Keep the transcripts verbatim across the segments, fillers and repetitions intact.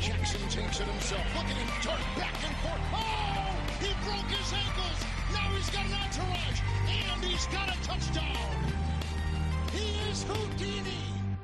Jackson takes it himself. Look at him turn back and forth. Oh! He broke his ankles. Now he's got an entourage. And he's got a touchdown. He is Houdini.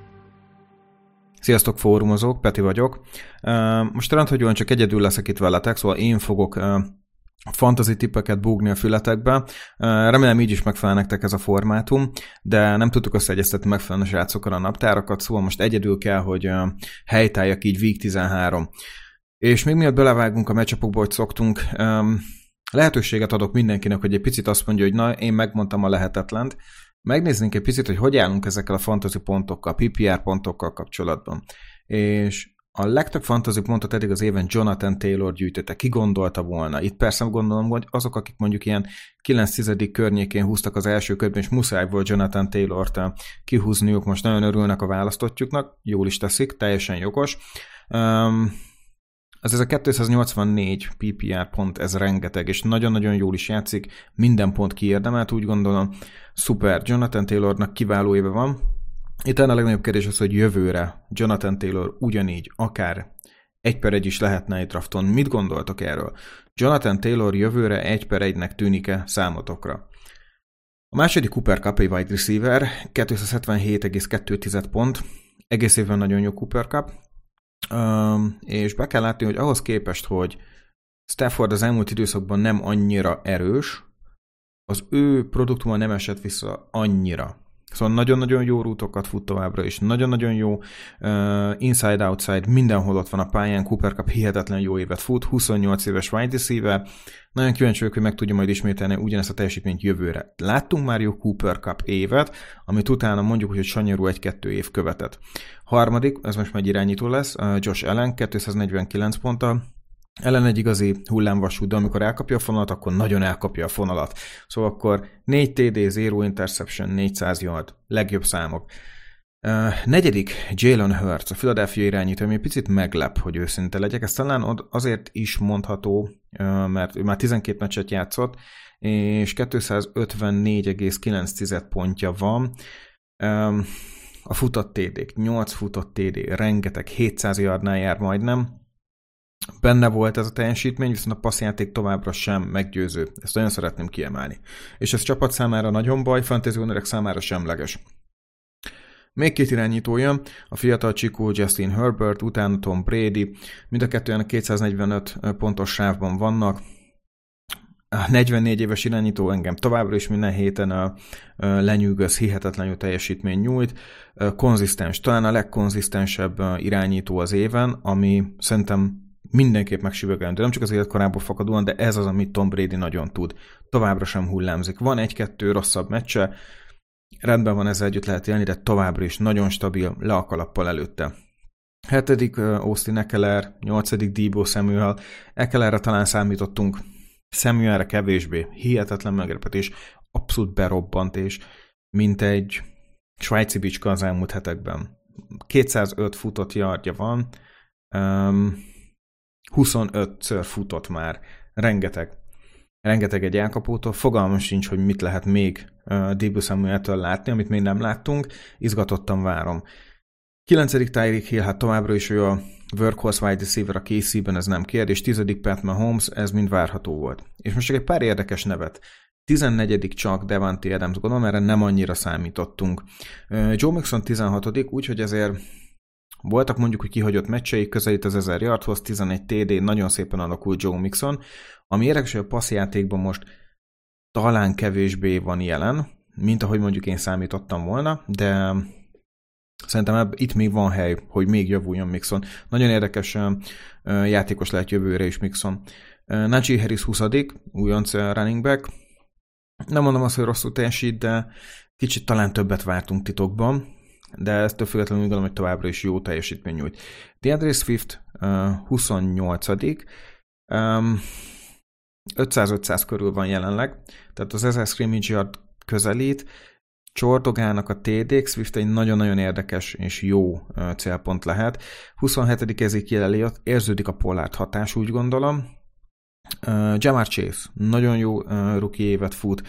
Sziasztok fórumozók, Peti vagyok. Most rendhagyóan csak egyedül leszek itt veletek, szóval én fogok fantasy tippeket búgni a fületekbe. Remélem így is megfelel nektek ez a formátum, de nem tudtuk összeegyeztetni megfelelően a srácokkal a naptárakat, szóval most egyedül kell, hogy helytálljak így week tizenhárom. És még miatt belevágunk a matchupokba, hogy szoktunk, lehetőséget adok mindenkinek, hogy egy picit azt mondja, hogy na, én megmondtam a lehetetlent. Megnézzünk egy picit, hogy hogy állunk ezekkel a fantasy pontokkal, pé pé er pontokkal kapcsolatban. És a legtöbb fantasy pontot eddig az éven Jonathan Taylor gyűjtötte. Ki gondolta volna? Itt persze gondolom, hogy azok, akik mondjuk ilyen kilenc-tizedik környékén húztak az első körben, és muszáj volt Jonathan Taylort kihúzniuk, most nagyon örülnek a választottjuknak, jól is teszik, teljesen jogos. Um, az ez a kétszáznyolcvannégy pé pé er pont, ez rengeteg, és nagyon-nagyon jól is játszik, minden pont kiérdemelt, úgy gondolom. Szuper, Jonathan Taylornak kiváló éve van. Itt a legnagyobb kérdés az, hogy jövőre Jonathan Taylor ugyanígy, akár egy per egy is lehetne egy drafton. Mit gondoltok erről? Jonathan Taylor jövőre egy per egynek tűnik-e számotokra? A második Cooper Kupp egy wide receiver, kétszázhetvenhét egész kettő pont, egész évben nagyon jó Cooper Kupp, um, és be kell látni, hogy ahhoz képest, hogy Stafford az elmúlt időszakban nem annyira erős, az ő produktuma nem esett vissza annyira. Szóval nagyon-nagyon jó rútokat fut továbbra is, nagyon-nagyon jó uh, inside-outside, mindenhol ott van a pályán, Cooper Kupp hihetetlen jó évet fut, huszonnyolc éves wide receiver, nagyon kíváncsi vagyok, hogy meg tudja majd ismételni ugyanezt a teljesítményt jövőre. Láttunk már jó Cooper Kupp évet, amit utána mondjuk, hogy sanyarú egy-kettő év követett. Harmadik, ez most már egy irányító lesz, uh, Josh Allen, kétszáznegyvenkilenc ponttal, Ellen egy igazi hullámvasút, de amikor elkapja a fonalat, akkor nagyon elkapja a fonalat. Szóval akkor négy té dé, nulla interception, négyszáz yard, legjobb számok. Uh, negyedik, Jalen Hurts, a Philadelphia irányító, ami egy picit meglep, hogy őszinte legyek. Ez talán azért is mondható, uh, mert ő már tizenkét meccset játszott, és kétszázötvennégy egész kilenc pontja van. Um, a futott té dék, nyolc futott té dé, rengeteg, hétszáz yardnál jár majdnem. Benne volt ez a teljesítmény, viszont a passzjáték továbbra sem meggyőző. Ezt nagyon szeretném kiemelni. És ez csapat számára nagyon baj, fantasy ownerek számára semleges. Még két irányító jön, a fiatal csikó Justin Herbert, utána Tom Brady, mind a kettően kétszáznegyvenöt pontos sávban vannak. A negyvennégy éves irányító engem továbbra is minden héten a, a lenyűgöz, hihetetlen jó teljesítmény nyújt. Konzisztens, talán a legkonzisztensebb irányító az éven, ami szerintem mindenképp megsüvegelendő, nem csak az életkorából fakadóan, de ez az, amit Tom Brady nagyon tud. Továbbra sem hullámzik. Van egy-kettő rosszabb meccse, rendben van, ezzel együtt lehet élni, de továbbra is nagyon stabil, le a kalappal előtte. Hetedik Austin Ekeler, nyolcadik Deebo Samuel. Ekelerre talán számítottunk, Samuelre kevésbé. Hihetetlen meglepetés, abszolút berobbant, és mint egy svájci bicska az elmúlt hetekben. kétszázöt futott yardja van, um, huszonötször futott már. Rengeteg. Rengeteg egy elkapótól. Fogalmam sincs, hogy mit lehet még uh, Deebo Samueltől látni, amit még nem láttunk. Izgatottan várom. kilencedik Tyreek Hill, hát továbbra is ő a workhorse wide receiver a ká cében, ez nem kérdés. tizedik Pat Mahomes, ez mind várható volt. És most csak egy pár érdekes nevet. tizennegyedik csak Davante Adams, gondolom, erre nem annyira számítottunk. Uh, Joe Mixon tizenhatodik, úgyhogy ezért voltak mondjuk, hogy kihagyott meccsei, közelít az ezer yardhoz, tizenegy té dé, nagyon szépen alakult Joe Mixon. Ami érdekes, hogy a passzjátékban most talán kevésbé van jelen, mint ahogy mondjuk én számítottam volna, de szerintem ebb, itt még van hely, hogy még javuljon Mixon. Nagyon érdekes uh, játékos lehet jövőre is Mixon. Uh, Najee Harris huszadik, újonc uh, running back. Nem mondom azt, hogy rosszul teljesít, de kicsit talán többet vártunk titokban, de ezt függetlenül gondolom, hogy továbbra is jó teljesítmény nyújt. DeAndre Swift uh, huszonnyolcadik Um, ötszáz-ötszáz körül van jelenleg, tehát az ezer scrimmage yard közelít, csordogálnak a té dék, Swift egy nagyon-nagyon érdekes és jó uh, célpont lehet. huszonhetedik Ezekiel Elliott, érződik a Pollard hatás, úgy gondolom. Uh, Jamar Chase, nagyon jó uh, rookie évet fut,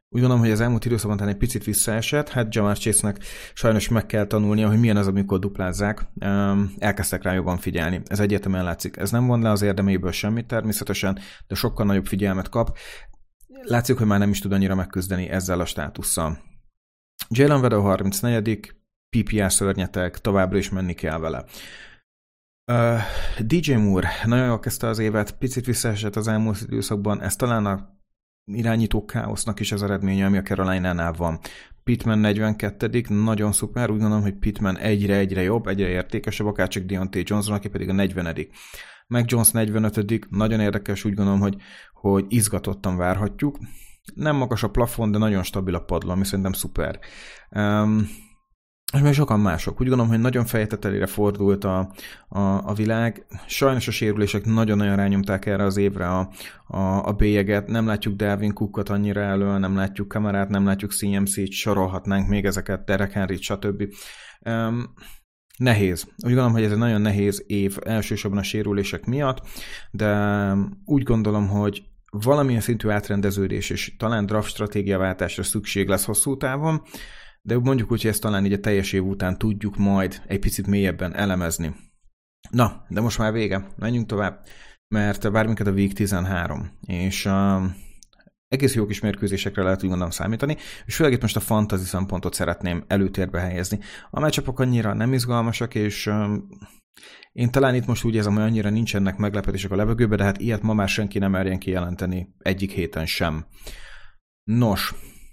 Úgy gondolom, hogy az elmúlt időszakban talán egy picit visszaesett, hát Jamar Chase-nek sajnos meg kell tanulnia, hogy milyen az, amikor duplázzák. Elkezdtek rá jobban figyelni. Ez egyértelműen látszik. Ez nem von le az érdeméből semmit természetesen, de sokkal nagyobb figyelmet kap. Látszik, hogy már nem is tud annyira megküzdeni ezzel a státusszal. Jalen Waddle harmincnegyedik pé pé er szörnyetek, továbbra is menni kell vele. Uh, dé jé Moore nagyon jól kezdte az évet, picit visszaesett az elmúlt időszakban, ez talán a irányító káosznak is az eredménye, ami a Caroline-nál van. Pittman negyvenkettedik nagyon szuper, úgy gondolom, hogy Pittman egyre-egyre jobb, egyre értékesebb, akárcsak Deontay Johnson, aki pedig a negyvenedik Mac Jones negyvenötödik nagyon érdekes, úgy gondolom, hogy, hogy izgatottan várhatjuk. Nem magas a plafon, de nagyon stabil a padló, ami szerintem szuper. Um, és még sokan mások. Úgy gondolom, hogy nagyon fejtetelére fordult a, a, a világ. Sajnos a sérülések nagyon-nagyon rányomták erre az évre a, a, a bélyeget. Nem látjuk Dalvin Cookot annyira elő, nem látjuk Kamarát, nem látjuk cé em cét, sorolhatnánk még ezeket, Derek Henryt, stb. Um, nehéz. Úgy gondolom, hogy ez egy nagyon nehéz év elsősorban a sérülések miatt, de úgy gondolom, hogy valamilyen szintű átrendeződés és talán draft stratégiaváltásra szükség lesz hosszú távon, de mondjuk úgy, hogy ezt talán így a teljes év után tudjuk majd egy picit mélyebben elemezni. Na, de most már vége. Menjünk tovább, mert vár minket a Week tizenhárom, és uh, egész jó kis mérkőzésekre lehet úgy gondolom számítani, és főleg itt most a fantasy szempontot szeretném előtérbe helyezni. A matchupok annyira nem izgalmasak, és uh, én talán itt most úgy érzem, hogy annyira nincsenek meglepetések a levegőbe, de hát ilyet ma már senki nem merjen kijelenteni egyik héten sem. Nos,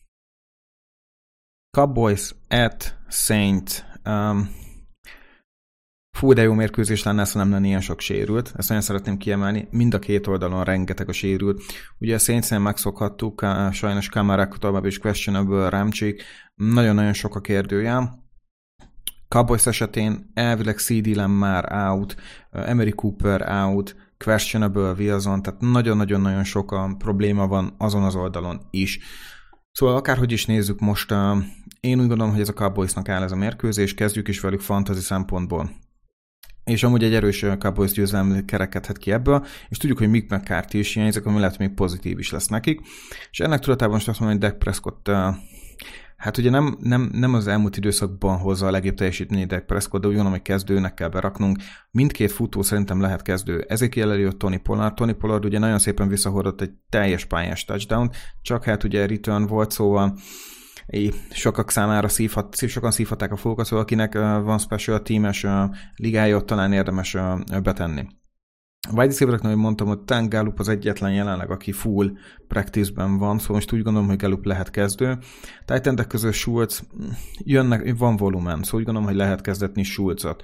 Cowboys at Saints. Um, fú, de jó mérkőzés lenne, szóval nem lenne ilyen sok sérült. Ezt nagyon szeretném kiemelni. Mind a két oldalon rengeteg a sérült. Ugye a Saints-nél megszokhattuk, uh, sajnos Kamara tovább is questionable, Ramczyk. Nagyon-nagyon sok a kérdője. Cowboys esetén elvileg cé dé Lamb már out, uh, Emery Cooper out, questionable Wilson, tehát nagyon-nagyon-nagyon sok a probléma van azon az oldalon is. Szóval akárhogy is nézzük most, uh, én úgy gondolom, hogy ez a Cowboysnak áll ez a mérkőzés, kezdjük is velük fantasy szempontból. És amúgy egy erős Cowboys győzelem kerekedhet ki ebből, és tudjuk, hogy Mick McCarthy is hiányzik, ami lehet, még pozitív is lesz nekik. És ennek tudatában most azt mondom, hogy Dak Prescott, uh, hát ugye nem, nem, nem az elmúlt időszakban hozza a legjobb teljesítményét Dak Prescott, de úgy gondolom, hogy kezdőnek kell beraknunk. Mindkét futó szerintem lehet kezdő. Ezekiel Elliott, Tony Pollard. Tony Pollard ugye nagyon szépen visszahordott egy teljes pályás touchdown, csak hát ugye return volt, szóval sokak számára szívhat, sokan szívhatták a fókuszot, szóval akinek van special teames ligája, ott talán érdemes betenni. A wide receivereknek, ahogy mondtam, hogy Tank Gallup az egyetlen jelenleg, aki full practice-ben van, szóval most úgy gondolom, hogy Gallup lehet kezdő. Tight endek közül Schultz, jönnek, van volumen, szóval úgy gondolom, hogy lehet kezdetni Schultzot.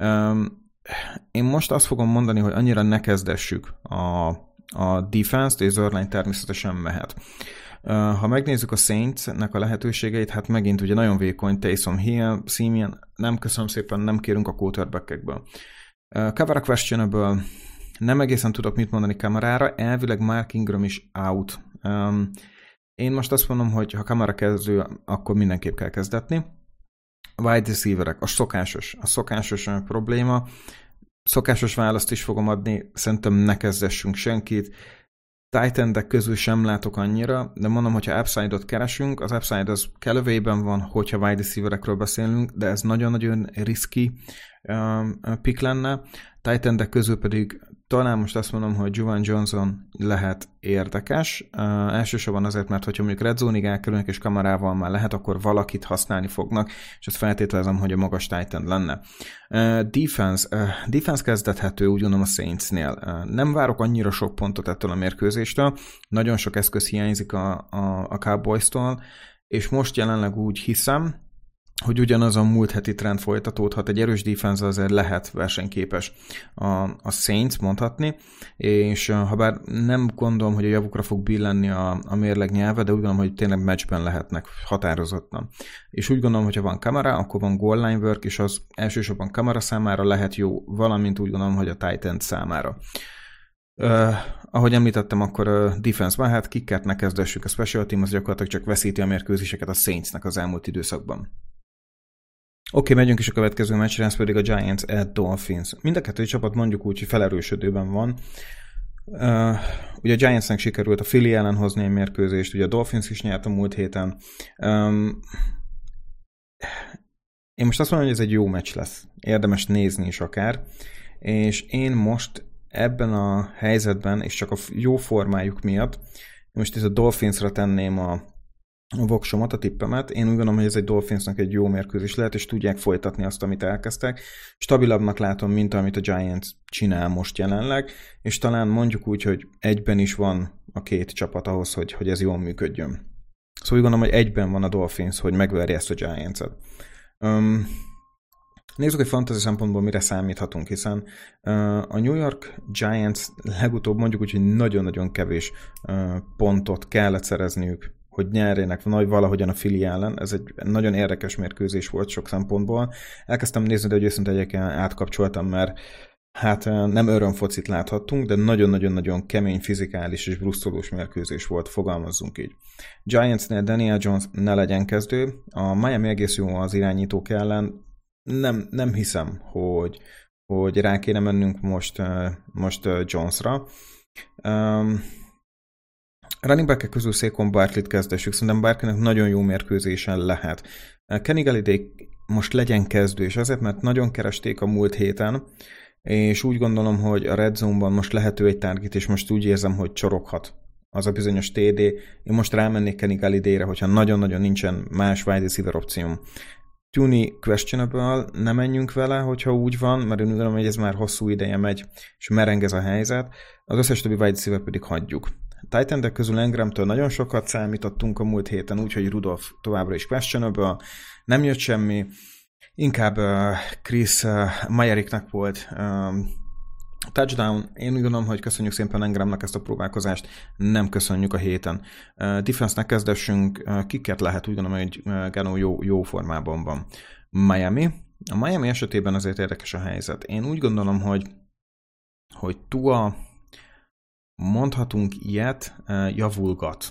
Én most azt fogom mondani, hogy annyira ne kezdessük a, a defense-t, és Zerline természetesen mehet. Ha megnézzük a Saints-nek a lehetőségeit, hát megint ugye nagyon vékony, Taysom Hill, Simeon, nem köszönöm szépen, nem kérünk a quarterback-ekből. Kamara questionable, nem egészen tudok mit mondani Kamarára, elvileg Mark Ingram is out. Um, én most azt mondom, hogy ha Kamara kezdő, akkor mindenképp kell kezdetni. Wide receiverek, a szokásos, a szokásos probléma. Szokásos választ is fogom adni, szerintem ne kezdessünk senkit. Tight endek közül sem látok annyira, de mondom, hogyha upside-ot keresünk, az upside az Callaway-ben van, hogyha wide receiverekről beszélünk, de ez nagyon-nagyon risky um, pick lenne. Tight endek közül pedig talán most azt mondom, hogy Juwan Johnson lehet érdekes. Uh, elsősorban azért, mert hogyha mondjuk red zone-ig elkerülnek és Kamarával már lehet, akkor valakit használni fognak, és ezt feltételezem, hogy a magas tight end lenne. Uh, defense, uh, defense kezdethető, úgy gondolom a Saints-nél. Uh, nem várok annyira sok pontot ettől a mérkőzéstől, nagyon sok eszköz hiányzik a, a, a Cowboys-tól, és most jelenleg úgy hiszem, hogy ugyanaz a múlt heti trend folytatódhat, egy erős defense azért lehet versenyképes a, a Saints, mondhatni, és ha bár nem gondolom, hogy a javukra fog billenni a, a mérleg nyelve, de úgy gondolom, hogy tényleg matchben lehetnek határozottan. És úgy gondolom, hogyha van Kamara, akkor van goal line work, és az elsősorban Kamara számára lehet jó, valamint úgy gondolom, hogy a tight end számára. Uh, ahogy említettem, akkor uh, defense-ben, hát kickert ne kezdessük, a special team az gyakorlatilag csak veszíti a mérkőzéseket a Saintsnek az elmúlt időszakban. Oké, okay, megyünk is a következő meccsre, ez pedig a Giants at Dolphins. Mind a kettő csapat mondjuk úgy, hogy felerősödőben van. Uh, ugye a Giantsnek sikerült a Philly ellen hozni egy mérkőzést, ugye a Dolphins is nyert a múlt héten. Um, én most azt mondom, hogy ez egy jó meccs lesz. Érdemes nézni is akár. És én most ebben a helyzetben, és csak a jó formájuk miatt, most itt a Dolphinsra tenném a, a voksomat, a tippemet. Én úgy gondolom, hogy ez egy Dolphinsnak egy jó mérkőzés lehet, és tudják folytatni azt, amit elkezdtek. Stabilabbnak látom, mint amit a Giants csinál most jelenleg, és talán mondjuk úgy, hogy egyben is van a két csapat ahhoz, hogy, hogy ez jól működjön. Szóval úgy gondolom, hogy egyben van a Dolphins, hogy megverje ezt a Giants-et. Um, Nézzük, hogy fantasy szempontból mire számíthatunk, hiszen uh, a New York Giants legutóbb mondjuk úgy, hogy nagyon-nagyon kevés uh, pontot kellett szerezniük, hogy nyerjenek nagy valahogyan a Philly ellen. Ez egy nagyon érdekes mérkőzés volt sok szempontból. Elkezdtem nézni, de hogy őszintén egyébként átkapcsoltam, mert hát uh, nem örömfocit láthattunk, de nagyon-nagyon-nagyon kemény, fizikális és brusztolós mérkőzés volt, fogalmazzunk így. Giantsnél Daniel Jones ne legyen kezdő, a Miami egész jó az irányítók ellen. Nem, nem hiszem, hogy, hogy rá kéne mennünk most, most Jonesra. Um, running back-ek közül Saquon Barkley-t kezdessük, szerintem Barkleynek nagyon jó mérkőzésen lehet. Kenny Golladay most legyen kezdő, és azért, mert nagyon keresték a múlt héten, és úgy gondolom, hogy a Red Zone-ban most lehető egy target, és most úgy érzem, hogy csoroghat az a bizonyos té dé. Én most rámennék Kenny Golladayre, hogyha nagyon-nagyon nincsen más wide receiver opcióm. Tuny questionable, ne menjünk vele, hogyha úgy van, mert én gondolom, hogy ez már hosszú ideje megy, és mereng ez a helyzet. Az összes többi wide receiver pedig hagyjuk. Titan-ek közül Engramtől nagyon sokat számítottunk a múlt héten, úgyhogy Rudolph továbbra is questionable, nem jött semmi. Inkább uh, Chris uh, Mayeriknek volt um, touchdown. Én úgy gondolom, hogy köszönjük szépen Engramnak ezt a próbálkozást, nem köszönjük a héten. Uh, Defense-nek kezdessünk, uh, kiket lehet, úgy gondolom, hogy uh, Gano jó, jó formában van. Miami. A Miami esetében azért érdekes a helyzet. Én úgy gondolom, hogy, hogy Tua, mondhatunk ilyet, uh, javulgat.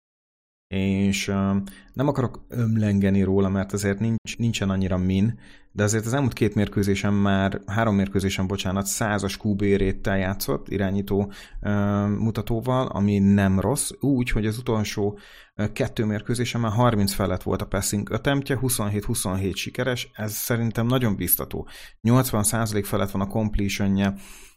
És uh, nem akarok ömlengeni róla, mert azért nincs, nincsen annyira min, de azért az elmúlt két mérkőzésen már, három mérkőzésen, bocsánat, százas kú bé réttel játszott irányító uh, mutatóval, ami nem rossz, úgy, hogy az utolsó uh, kettő mérkőzésen már harminc felett volt a passing attemptje, huszonhét huszonhét sikeres, ez szerintem nagyon biztató. nyolcvan százalék felett van a completionje,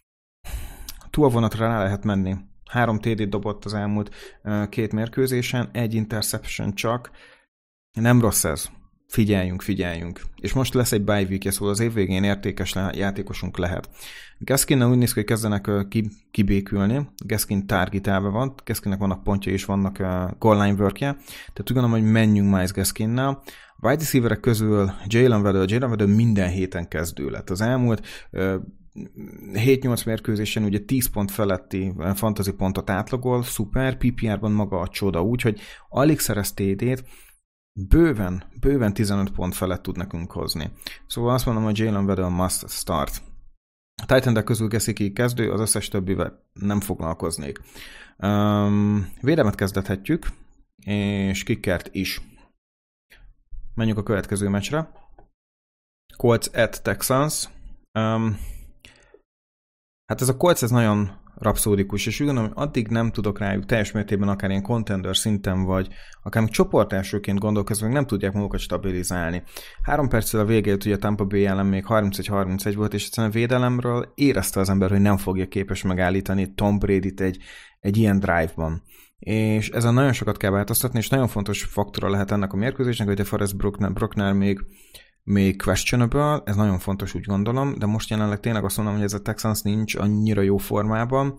Tua vonatra rá lehet menni. Három té dét dobott az elmúlt uh, két mérkőzésen, egy interception csak. Nem rossz ez. Figyeljünk, figyeljünk. És most lesz egy bye week, szóval az év végén értékes le- játékosunk lehet. Gaskinnel úgy néz ki, hogy kezdenek uh, kibékülni. Gaskin targetálva van, Gaskinnek vannak pontja és vannak uh, goal line workje. Tehát úgy gondolom, hogy menjünk Miles Gaskinnel. Wide receiverek közül Jalen Waddell, Jalen Waddell minden héten kezdő lett. Az elmúlt uh, hét-nyolc mérkőzésen ugye tíz pont feletti fantasy pontot átlagol, szuper, pé pé er-ban maga a csoda, úgyhogy alig szerez té dét, bőven, bőven tizenöt pont felett tud nekünk hozni. Szóval azt mondom, hogy Jalen Waddell must start. A Titan-ek közül Gesicki kezdő, az összes többivel nem foglalkoznék. Um, védelmet kezdethetjük, és kickert is. Menjünk a következő meccsre. Colts at Texans. Um, Hát ez a Colts, ez nagyon rapszódikus, és úgy gondolom, hogy addig nem tudok rájuk teljes mértékben akár ilyen contender szinten, vagy akár még csoportelsőként gondolkozva, meg nem tudják magukat stabilizálni. Három perccel a végéért ugye a Tampa Bay ellen még harmincegy harmincegy volt, és egyszerűen a védelemről érezte az ember, hogy nem fogja képes megállítani Tom Bradyt egy, egy ilyen drive-ban. És ezen nagyon sokat kell változtatni, és nagyon fontos faktora lehet ennek a mérkőzésnek, hogy a Forrest Brooknál még még questionable, ez nagyon fontos, úgy gondolom, de most jelenleg tényleg azt mondom, hogy ez a Texans nincs annyira jó formában.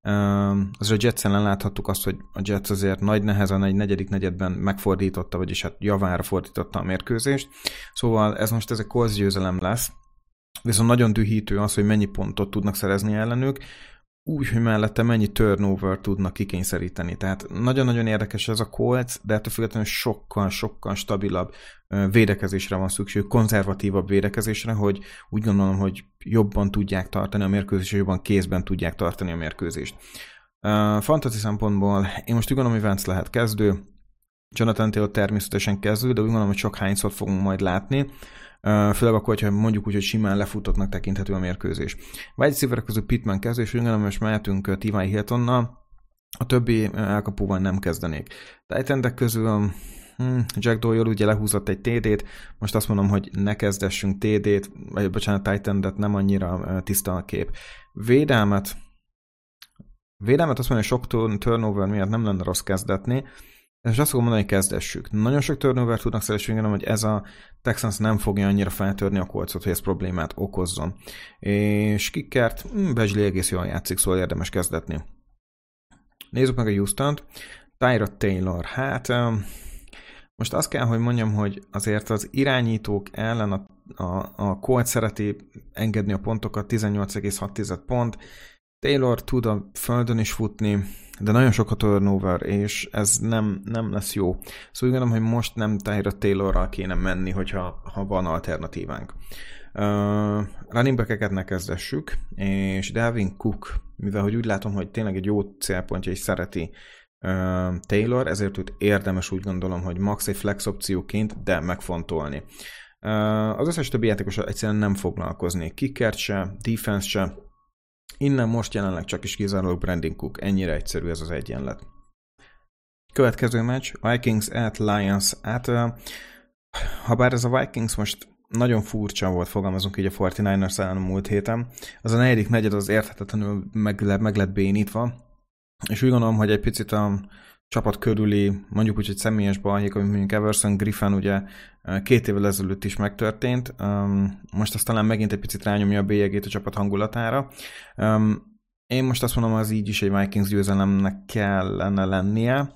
Az a Jets ellen láthattuk azt, hogy a Jets azért nagy nehezen egy negyedik negyedben megfordította, vagyis hát javára fordította a mérkőzést. Szóval ez most ez egy Colts győzelem lesz. Viszont nagyon dühítő az, hogy mennyi pontot tudnak szerezni ellenük, úgy, hogy mellette mennyi turnover tudnak kikényszeríteni. Tehát nagyon-nagyon érdekes ez a Colts, de ettől függetlenül sokkal-sokkal stabilabb védekezésre van szükség, konzervatívabb védekezésre, hogy úgy gondolom, hogy jobban tudják tartani a mérkőzést, és jobban kézben tudják tartani a mérkőzést. Fantasy szempontból én most úgy gondolom, hogy Vance lehet kezdő, Jonathan Taylor természetesen kezdő, de úgy gondolom, hogy sok hányszor fogunk majd látni. Főleg akkor, hogyha mondjuk úgy, hogy simán lefutottnak tekinthető a mérkőzés. Wide receiverek közül Pittman kezdő, és úgy gondolom, most mehetünk T Y Hiltonnal. A többi elkapóval nem kezdenék. Tight endek közül hmm, Jack Doyle ugye lehúzott egy té dét, most azt mondom, hogy ne kezdessünk té dét, vagy bocsánat, tight endet, nem annyira tiszta a kép. Védelmet, védelmet azt mondom, hogy sok turnover miatt nem lenne rossz kezdetni, és azt fogom mondani, hogy kezdessük. Nagyon sok turnover tudnak szeresülni, hogy ez a Texans nem fogja annyira feltörni a kolcot, hogy ez problémát okozzon. És kickert, Becsley egész jól játszik, szóval érdemes kezdetni. Nézzük meg a Houstont. Tyrod Taylor. Hát most azt kell, hogy mondjam, hogy azért az irányítók ellen a, a, a Colt szereti engedni a pontokat, tizennyolc egész hat pont. Taylor tud a földön is futni, de nagyon sok a turnover, és ez nem, nem lesz jó. Szóval úgy gondolom, hogy most nem Tyrod Taylorral kéne menni, hogyha ha van alternatívánk. Uh, running back-eket ne kezdessük, és Dalvin Cook, mivel hogy úgy látom, hogy tényleg egy jó célpontja is szereti uh, Taylor, ezért őt érdemes úgy gondolom, hogy max egy flex opcióként, de megfontolni. Uh, az összes többi játékosra egyszerűen nem foglalkozni. Kickert se, defense se. Innen most jelenleg csak is kizárólag Brandon Cook. Ennyire egyszerű ez az egyenlet. Következő meccs, Vikings at Lions. Hát, uh, ha bár ez a Vikings most nagyon furcsa volt, fogalmazunk így a negyvenkilencesek ellen a múlt héten, az a negyedik negyed az érthetetlenül meg, meg lett bénítva, és úgy gondolom, hogy egy picit a csapat körüli, mondjuk úgy, hogy személyes balhék, amit mondjuk Everson Griffin ugye két évvel ezelőtt is megtörtént, most azt talán megint egy picit rányomja a bélyegét a csapat hangulatára. Én most azt mondom, az így is egy Vikings győzelemnek kellene lennie,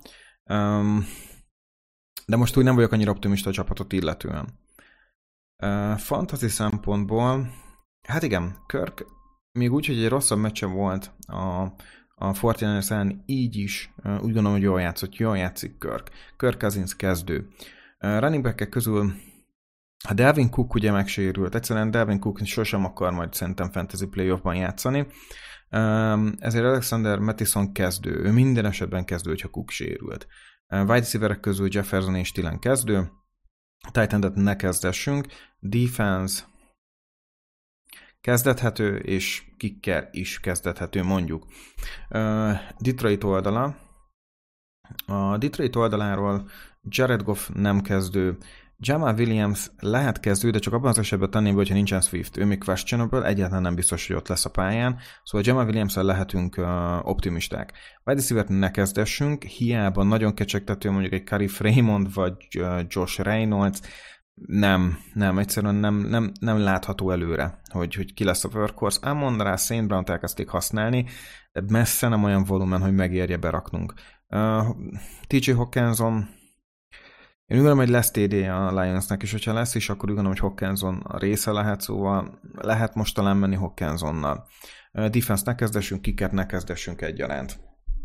de most úgy nem vagyok annyira optimista a csapatot illetően. Uh, fantasy szempontból, hát igen, Kirk még úgy, hogy egy rosszabb meccse volt a, a negyvenkilencesek ellen, így is uh, úgy gondolom, hogy jól játszott, jól játszik Kirk. Kirk Cousins kezdő. Uh, running back-ek közül a Dalvin Cook ugye megsérült, egyszerűen Dalvin Cook sosem akar majd szerintem fantasy playoffban játszani, um, ezért Alexander Mattison kezdő, ő minden esetben kezdő, hogyha Cook sérült. Uh, wide receiverek közül Jefferson és Thielen kezdő, tight endet ne kezdessünk, defense kezdethető, és kicker is kezdethető, mondjuk. Uh, Detroit oldala. A Detroit oldaláról Jared Goff nem kezdő, Jamal Williams lehet kezdő, de csak abban az esetben tenném, hogyha nincsen Swift. Ő még questionable, egyáltalán nem biztos, hogy ott lesz a pályán. Szóval Jamal Williams-el lehetünk uh, optimisták. Wide receiver-t ne kezdessünk, hiába nagyon kecsegtető mondjuk egy Curry Fremont vagy uh, Josh Reynolds. Nem, nem, egyszerűen nem, nem, nem látható előre, hogy, hogy ki lesz a workhorse. Amon-Ra Saint Brown-t elkezdték használni, de messze nem olyan volumen, hogy megérje beraknunk. Uh, té jé Hawkinson, én úgy gondolom, hogy lesz té dé a Lionsnak is, hogyha lesz is, akkor úgy gondolom, hogy Hawkinson a része lehet, szóval lehet most talán menni Hawkinsonnal. Uh, defense ne kezdessünk, kickert ne kezdessünk egyaránt.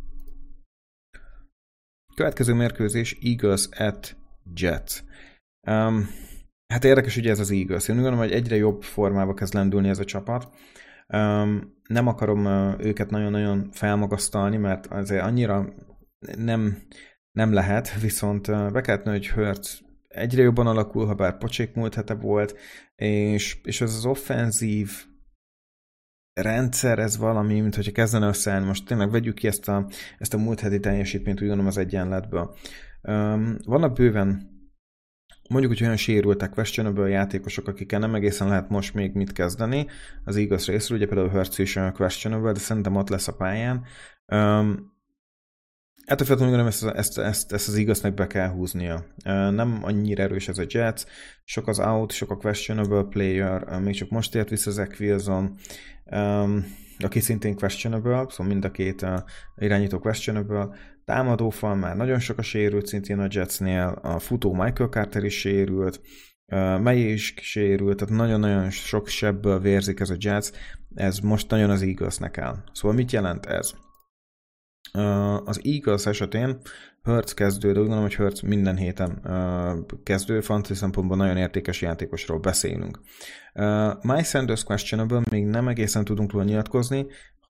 Következő mérkőzés Eagles at Jets. Um, hát érdekes ugye ez az Eagles. Én úgy gondolom, hogy egyre jobb formába kezd lendülni ez a csapat. Um, nem akarom uh, őket nagyon-nagyon felmagasztalni, mert azért annyira nem, nem lehet, viszont uh, be kellett nőni, hogy Hurts egyre jobban alakul, ha bár pocsék múlt hete volt, és, és ez az offenzív rendszer, ez valami, mint hogyha kezdene összeállni. Most tényleg vegyük ki ezt a, ezt a múlt heti teljesítményt, úgy gondolom az egyenletből. Um, vannak bőven mondjuk, hogy olyan sérültek, questionable játékosok, akikkel nem egészen lehet most még mit kezdeni. Az igaz részről, ugye például Hurts is olyan questionable, de szerintem ott lesz a pályán. Um, Ettől feltétlenül ezt, ezt, ezt, ezt az igaznak be kell húznia. Uh, nem annyira erős ez a Jets, sok az out, sok a questionable player, uh, még csak most ért vissza Zach Wilson, um, aki szintén questionable, szóval mind a két uh, irányító questionable. Támadófal már nagyon sok a sérült szintén a Jetsnél, a futó Michael Carter is sérült, uh, Mei is sérült, tehát nagyon-nagyon sok sebből vérzik ez a Jets, ez most nagyon az Eaglesnek áll. Szóval mit jelent ez? Uh, az Eagles esetén Hurts kezdő, de úgy gondolom, hogy Hurts minden héten uh, kezdő, fantasy szempontból nagyon értékes játékosról beszélünk. Uh, My Sanders questionable, még nem egészen tudunk róla nyilatkozni,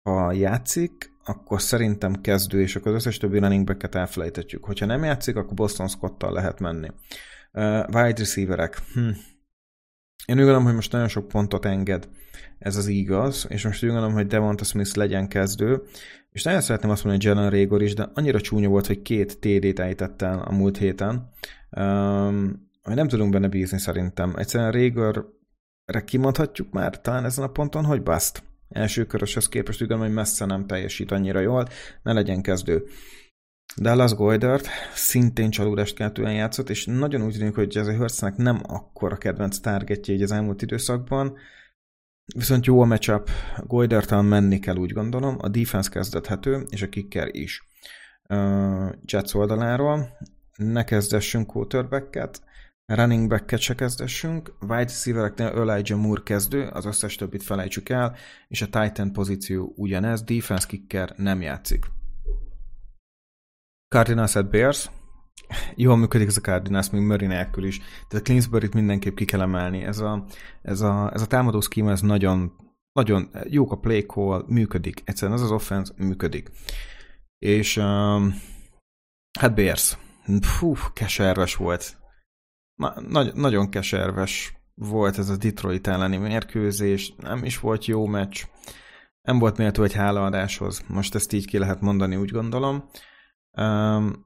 ha játszik, akkor szerintem kezdő, és akkor az összes többi running backet elfelejtetjük. Hogyha nem játszik, akkor Boston Scottal lehet menni. Uh, wide receiverek. Hm. Én úgy gondolom, hogy most nagyon sok pontot enged ez az igaz, és most úgy gondolom, hogy Devonta Smith legyen kezdő, és nagyon szeretném azt mondani, hogy Jalen Reagor is, de annyira csúnya volt, hogy két té dét ejtett el a múlt héten, um, hogy nem tudunk benne bízni szerintem. Egyszerűen Reagorre kimondhatjuk már talán ezen a ponton, hogy bust. Első köröshöz képest úgy gondolom, hogy messze nem teljesít annyira jól, ne legyen kezdő. Dallas Goedert szintén csalódást keltően játszott, és nagyon úgy tűnik, hogy ez a Hurtsnek nem akkora kedvenc targetje így az elmúlt időszakban, viszont jó a matchup, Goederttal menni kell, úgy gondolom, a defense kezdethető, és a kicker is. Uh, Jets oldaláról ne kezdessünk quarterbacket, running backet se kezdessünk, wide receivereknél Elijah Moore kezdő, az összes többit felejtsük el, és a tight end pozíció ugyanez, defense kicker nem játszik. Cardinals at Bears. Jól működik ez a Cardinals, még Murray nélkül is. Tehát a Clinsbury-t mindenképp ki kell emelni. Ez a, ez a, ez a támadó schema, ez nagyon, nagyon jók a play call, működik. Egyszerűen ez az offense működik. És um, hát Bears. Fú, keserves volt. Na, nagy, nagyon keserves volt ez a Detroit elleni mérkőzés. Nem is volt jó meccs. Nem volt méltó egy hálaadáshoz. Most ezt így ki lehet mondani, úgy gondolom. Um,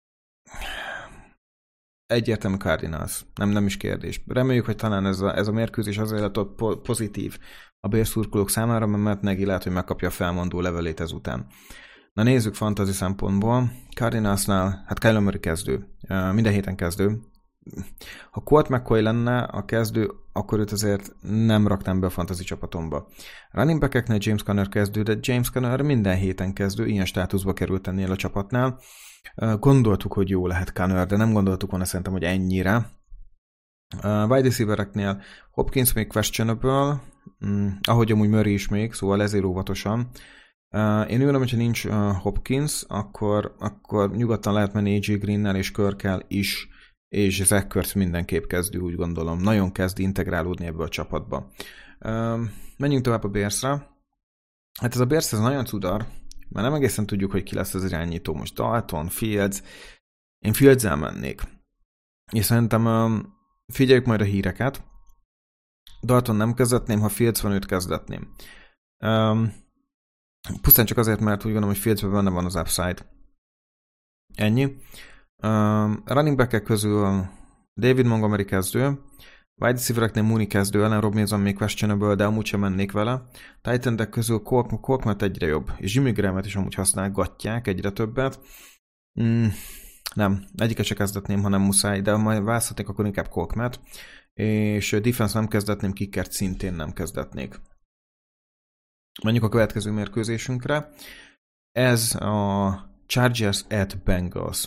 egyértelmű Cardinals. Nem, nem is kérdés. Reméljük, hogy talán ez a, ez a mérkőzés azért lett pozitív a Bears szurkolók számára, mert Nagy lehet, hogy megkapja a felmondó levelét ezután. Na nézzük fantasy szempontból. Cardinalsnál, hát Kyler Murray kezdő. Uh, minden héten kezdő. Ha Colt McCoy lenne a kezdő, akkor őt azért nem raktam be a fantasy csapatomba. Running backeknél James Conner kezdő, de James Conner minden héten kezdő, ilyen státuszba került ennél a csapatnál. Gondoltuk, hogy jó lehet Conner, de nem gondoltuk volna szerintem, hogy ennyire. Wide receivereknél Hopkins még questionable, mm, ahogy amúgy Murray is még, szóval ezért óvatosan. Én úgy gondolom, hogyha nincs Hopkins, akkor, akkor nyugodtan lehet menni á jé Greennel és Kirkkel is, és Zach Ertz mindenképp kezdő, úgy gondolom. Nagyon kezd integrálódni ebbe a csapatba. Uh, menjünk tovább a Bearsre. Hát ez a Bears ez nagyon cudar, mert nem egészen tudjuk, hogy ki lesz az irányító. Most Dalton, Fields. Én Fields-el mennék. És szerintem um, figyeljük majd a híreket. Dalton nem kezdetném, ha Fields van, őt kezdetném. Um, pusztán csak azért, mert úgy gondolom, hogy Fieldsben benne van az upside. Ennyi. Um, running back-ek közül David Montgomery kezdő, wide receivereknél Mooney kezdő, Allen Robinson még questionable, de amúgy sem mennék vele. Tight endek közül Colkmat egyre jobb, és Jimmy Graham-et is amúgy használgatják egyre többet. Mm, nem, egyiket se kezdetném, ha nem muszáj, de ha majd választhatnék, akkor inkább Colkmat. És defense nem kezdetném, kickert szintén nem kezdetnék. Menjünk a következő mérkőzésünkre. Ez a Chargers at Bengals.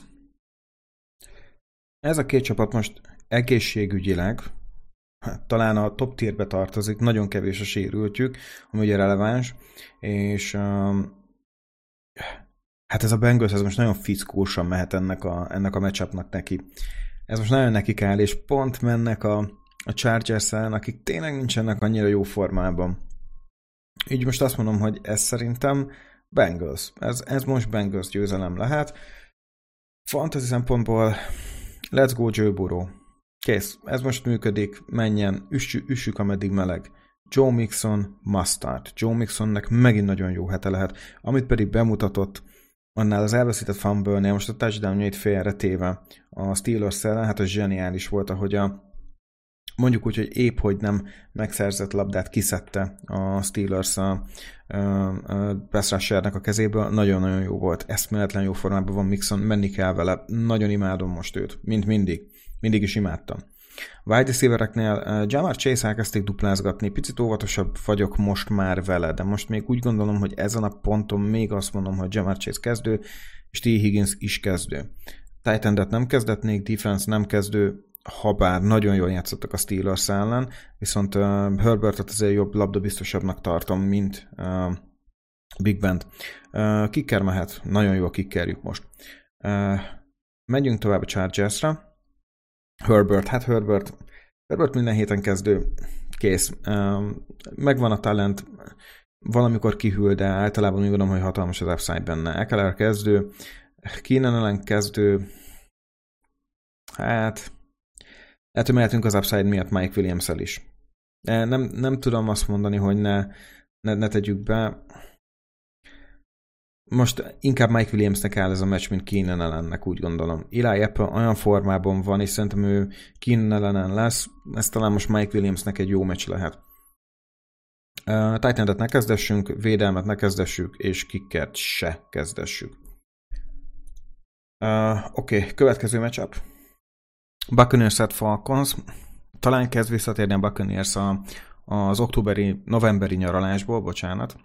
Ez a két csapat most egészségügyileg talán a top tierbe tartozik, nagyon kevés a sérültjük, ami ugye releváns, és um, hát ez a Bengals ez most nagyon fickósan mehet ennek a, ennek a matchupnak neki. Ez most nagyon nekik áll, és pont mennek a, a Chargers-en, akik tényleg nincsenek annyira jó formában. Így most azt mondom, hogy ez szerintem Bengals. Ez, ez most Bengals győzelem lehet. Fantasy szempontból let's go Joe Burrow. Kész. Ez most működik. Menjen. Üssük, üssük ameddig meleg. Joe Mixon must start. Joe Mixonnek megint nagyon jó hete lehet. Amit pedig bemutatott, annál az elveszített fumble-nél most a touchdown-jait félre téve a Steelers ellen, hát az zseniális volt, ahogy a mondjuk úgy, hogy épp hogy nem megszerzett labdát kiszedte a Steelers a, a, a pass rushernek a kezéből. Nagyon-nagyon jó volt. Eszméletlen jó formában van Mixon, menni kell vele. Nagyon imádom most őt, mint mindig. Mindig is imádtam. Wide receivereknél uh, Jamar Chase elkezdték duplázgatni. Picit óvatosabb vagyok most már vele, de most még úgy gondolom, hogy ezen a ponton még azt mondom, hogy Jamar Chase kezdő, és T. Higgins is kezdő. Tight endet nem kezdetnék, defense nem kezdő, habár nagyon jól játszottak a Steelers ellen, viszont uh, Herbertet azért jobb labdabiztosabbnak tartom, mint uh, Big Ben. Uh, kicker mehet, nagyon jó a kickerjük most. Uh, megyünk tovább a Chargersra. Herbert, hát Herbert, Herbert minden héten kezdő, kész. Uh, megvan a talent, valamikor kihűl, de általában úgy gondolom, hogy hatalmas az upside benne. Ekeler kezdő, Keenan Allen kezdő, hát lehet, hogy mehetünk az upside miatt Mike Williams-el is. Nem, nem tudom azt mondani, hogy ne, ne, ne tegyük be. Most inkább Mike Williamsnek áll ez a meccs, mint Keenan Allennek, úgy gondolom. Eli Apple olyan formában van, és szerintem ő Keenan Allen lesz. Ez talán most Mike Williamsnek egy jó meccs lehet. Uh, Titan-et ne kezdessünk, védelmet ne kezdessük, és kickert se kezdessük. Uh, Oké, okay. Következő matchup. Buccaneers at Falcons. Talán kezd visszatérni a Buccaneers a, az októberi, novemberi nyaralásból, bocsánat.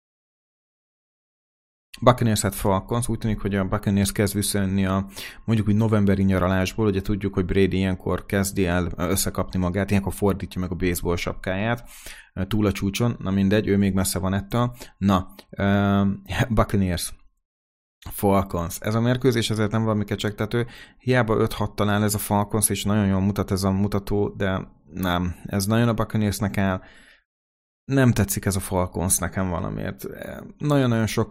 Buccaneers at Falcons, úgy tűnik, hogy a Buccaneers kezd visszajönni a mondjuk úgy novemberi nyaralásból, ugye tudjuk, hogy Brady ilyenkor kezdi el összekapni magát, ilyenkor fordítja meg a baseball sapkáját túl a csúcson, na mindegy, ő még messze van ettől. Na, uh, Buccaneers Falcons. Ez a mérkőzés ezért nem valami kecsegtető. Hiába öt hat talán ez a Falcons, és nagyon jól mutat ez a mutató, de nem, ez nagyon a Buccaneersnek áll. Nem tetszik ez a Falcons nekem valamiért. Nagyon-nagyon sok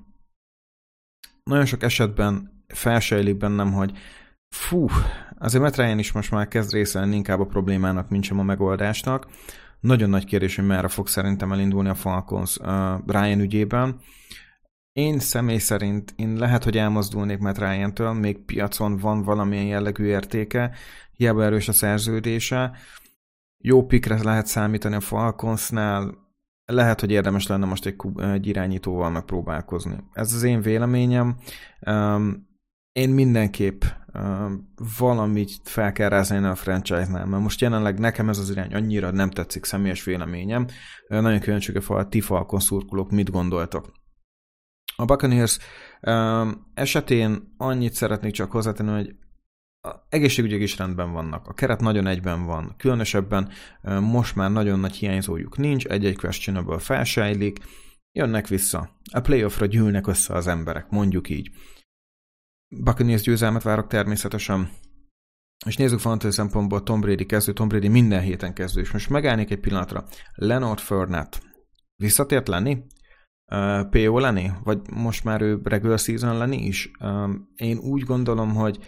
nagyon sok esetben felsejlik bennem, hogy fú, azért Matt Ryan is most már kezd része lenni inkább a problémának, mint sem a megoldásnak. Nagyon nagy kérdés, hogy merre fog szerintem elindulni a Falcons uh, Ryan ügyében. Én személy szerint, én lehet, hogy elmozdulnék Matt Ryan-től, még piacon van valamilyen jellegű értéke, hiába erős a szerződése. Jó pikre lehet számítani a Falconsnál, lehet, hogy érdemes lenne most egy, egy irányítóval megpróbálkozni. Ez az én véleményem. Um, én mindenképp um, valamit fel kell rázni a franchise-nál, mert most jelenleg nekem ez az irány annyira nem tetszik, személyes véleményem. Nagyon kíváncsiak a ti Falcon szurkolók mit gondoltok. A Buccaneers um, esetén annyit szeretnék csak hozzátenni, hogy egészségügyek is rendben vannak. A keret nagyon egyben van. Különösebben most már nagyon nagy hiányzójuk nincs, egy-egy questionable felsejlik, jönnek vissza. A playoffra gyűlnek össze az emberek, mondjuk így. Buccaneers győzelmet várok természetesen. És nézzük fantasy szempontból Tom Brady kezdő, Tom Brady minden héten kezdő. És most megállnék egy pillanatra. Leonard Fournette visszatért lenni? Uh, pé o lenni? Vagy most már ő regular season lenni is? Um, én úgy gondolom, hogy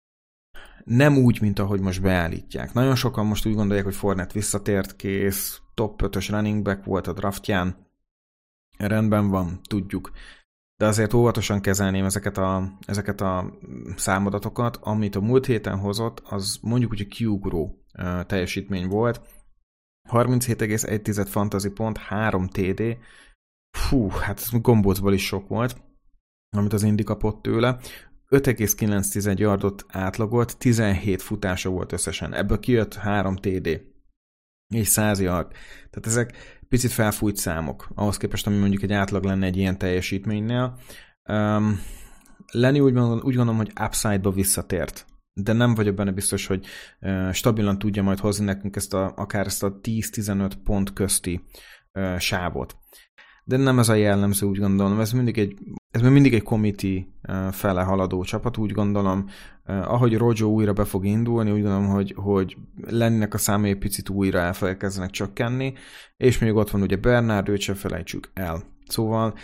nem úgy, mint ahogy most beállítják. Nagyon sokan most úgy gondolják, hogy Fournette visszatért, kész, top ötös running back volt a draftján. Rendben van, tudjuk. De azért óvatosan kezelném ezeket a, ezeket a számadatokat, amit a múlt héten hozott, az mondjuk úgy, hogy kiugró uh, teljesítmény volt. harminchét egész egy fantasy pont, három té dé. Fú, hát ez gombócból is sok volt, amit az Indy kapott tőle. öt egész kilenc yardot átlagolt, tizenhét futása volt összesen. Ebből kijött három té dé és száz yard. Tehát ezek picit felfújt számok, ahhoz képest, ami mondjuk egy átlag lenne egy ilyen teljesítménynél. Um, Lenny úgy, úgy gondolom, hogy upside-ba visszatért, de nem vagyok benne biztos, hogy uh, stabilan tudja majd hozni nekünk ezt a, akár ezt a tíz-tizenöt pont közti uh, sávot. De nem ez a jellemző, úgy gondolom. Ez mindig egy, ez mindig egy committee fele haladó csapat, úgy gondolom. Ahogy Rojo újra be fog indulni, úgy gondolom, hogy, hogy Lennynek a számai egy picit újra elfelkezzenek csökkenni, és még ott van ugye Bernard, őt sem felejtsük el. Szóval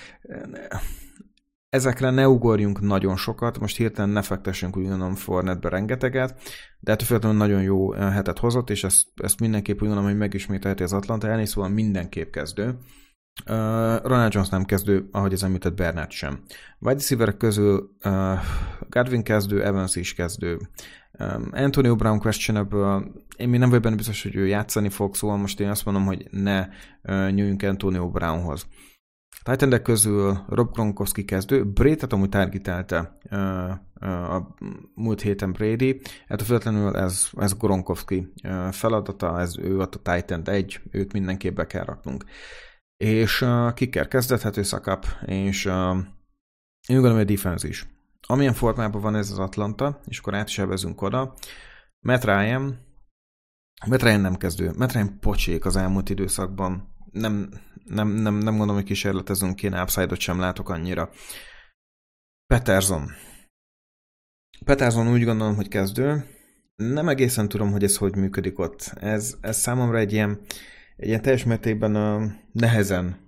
ezekre ne ugorjunk nagyon sokat, most hirtelen ne fektessünk úgy gondolom Fournette-be rengeteget, de ettől függetlenül nagyon jó hetet hozott, és ezt, ezt mindenképp úgy gondolom, hogy megismételheti az Atlanta ellen, szóval mindenképp kezdő. Uh, Ronald Jones nem kezdő, ahogy az említett Bernard sem. Wide receiverek közül uh, Godwin kezdő, Evans is kezdő. Um, Antonio Brown questionable, én még nem vagyok benne biztos, hogy ő játszani fog, szóval most én azt mondom, hogy ne uh, nyúljunk Antonio Brownhoz. Titan-ek közül Rob Gronkowski kezdő, Brady-t amúgy targetelte uh, uh, a múlt héten Brady, hát függetlenül ez, ez Gronkowski uh, feladata, ez ő ott a Titan egy, őt mindenképp be kell raknunk. És uh, kicker kezdethető szakap, és uh, én gondolom, hogy a defense is. Amilyen formában van ez az Atlanta, és akkor át is elvezünk oda. Matt Ryan, Matt Ryan nem kezdő. Matt Ryan pocsék az elmúlt időszakban. Nem, nem, nem, nem gondolom, hogy kísérletezünk ki, upside-ot sem látok annyira. Peterson. Peterson úgy gondolom, hogy kezdő. Nem egészen tudom, hogy ez hogy működik ott. Ez, ez számomra egy ilyen Egy ilyen teljes mértékben uh, nehezen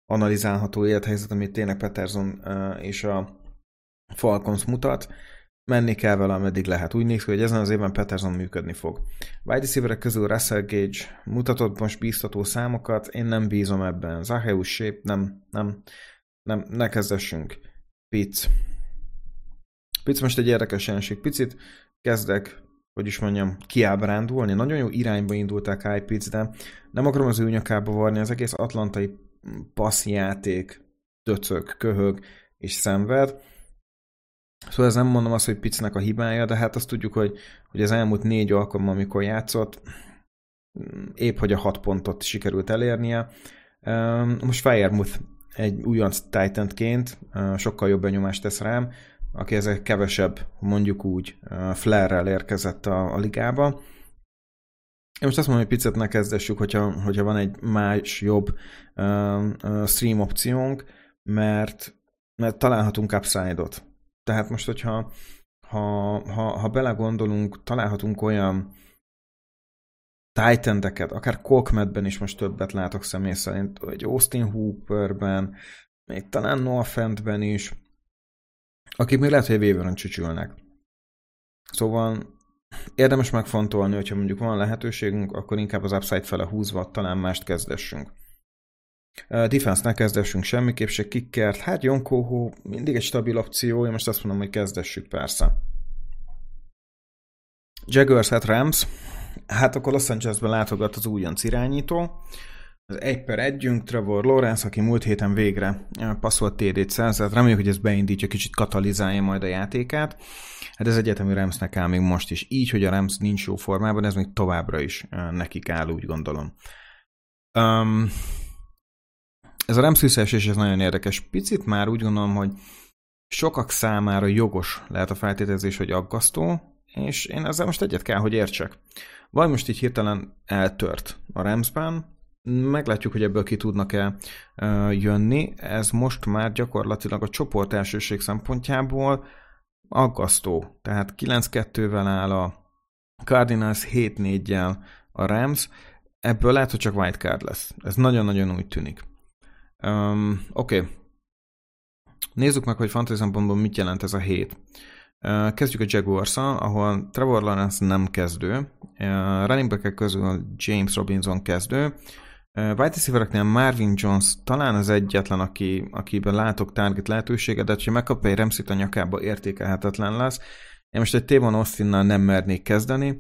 analizálható élethelyzet, amit tényleg Patterson és a Falcons mutat. Menni kell vele, ameddig lehet. Úgy néz ki, hogy ezen az évben Patterson működni fog. Wide receiverek közül Russell Gage mutatott most bíztató számokat, én nem bízom ebben. Zaccheaus Shape, nem, nem, nem, ne kezdessünk. Pitts. Pitts most egy érdekes jelenség. Picit kezdek, hogy is mondjam, kiábrándulni. Nagyon jó irányba indulták Kyle Pitts, de nem akarom az ő nyakába varni. Az egész atlantai passzjáték döcög, köhög és szenved. Szóval ez nem mondom azt, hogy Pittsnek a hibája, de hát azt tudjuk, hogy, hogy az elmúlt négy alkalommal, amikor játszott, épp hogy a hat pontot sikerült elérnie. Most Freiermuth egy újonc Titanként sokkal jobb benyomást tesz rám, aki ezek kevesebb, mondjuk úgy, flare-rel érkezett a, a ligába. Én most azt mondom, hogy Pittset ne kezdessük, hogyha, hogyha van egy más, jobb uh, uh, stream opciónk, mert, mert találhatunk upside-ot. Tehát most, hogyha ha, ha, ha belegondolunk, találhatunk olyan Titan-eket, akár Colkmetben is most többet látok személy szerint, vagy Austin Hooperben, még talán Noah Fantben is, akik még lehet, hogy a waveren csücsülnek. Szóval érdemes megfontolni, hogyha mondjuk van lehetőségünk, akkor inkább az upside fele húzva talán mást kezdessünk. Uh, defense ne kezdessünk semmiképp se, kickert, hát Jonkóhó mindig egy stabil opció, én most azt mondom, hogy kezdessük persze. Jaguars, hát Rams, hát akkor Los Angelesben látogat az újonc irányító, az egy per együnk, Trevor Lawrence, aki múlt héten végre passzolt té dét szerzett, reméljük, hogy ez beindítja, kicsit katalizálja majd a játékát. Hát ez egyetemi Ramsnek áll még most is. Így, hogy a Rams nincs jó formában, ez még továbbra is nekik áll, úgy gondolom. Um, ez a Rams visszaesés, ez nagyon érdekes. Picit már úgy gondolom, hogy sokak számára jogos lehet a feltételezés, hogy aggasztó, és én ezzel most egyet kell, hogy értsek. Vagy most így hirtelen eltört a Ramsben, meglátjuk, hogy ebből ki tudnak-e uh, jönni. Ez most már gyakorlatilag a csoport elsőség szempontjából aggasztó. Tehát kilenc kettővel áll a Cardinals, hét néggyel a Rams. Ebből lehet, hogy csak wildcard lesz. Ez nagyon-nagyon úgy tűnik. Um, Oké. Okay. Nézzük meg, hogy fantasy szempontból mit jelent ez a hét. Uh, kezdjük a Jaguars-szal, ahol Trevor Lawrence nem kezdő. Uh, running back-ek közül James Robinson kezdő. Wide receivereknél Marvin Jones talán az egyetlen, aki, akiben látok target lehetőséget, de ha megkapja egy Ramsey-t a nyakába, értékelhetetlen lesz. Én most egy Tavon Austinnal nem mernék kezdeni.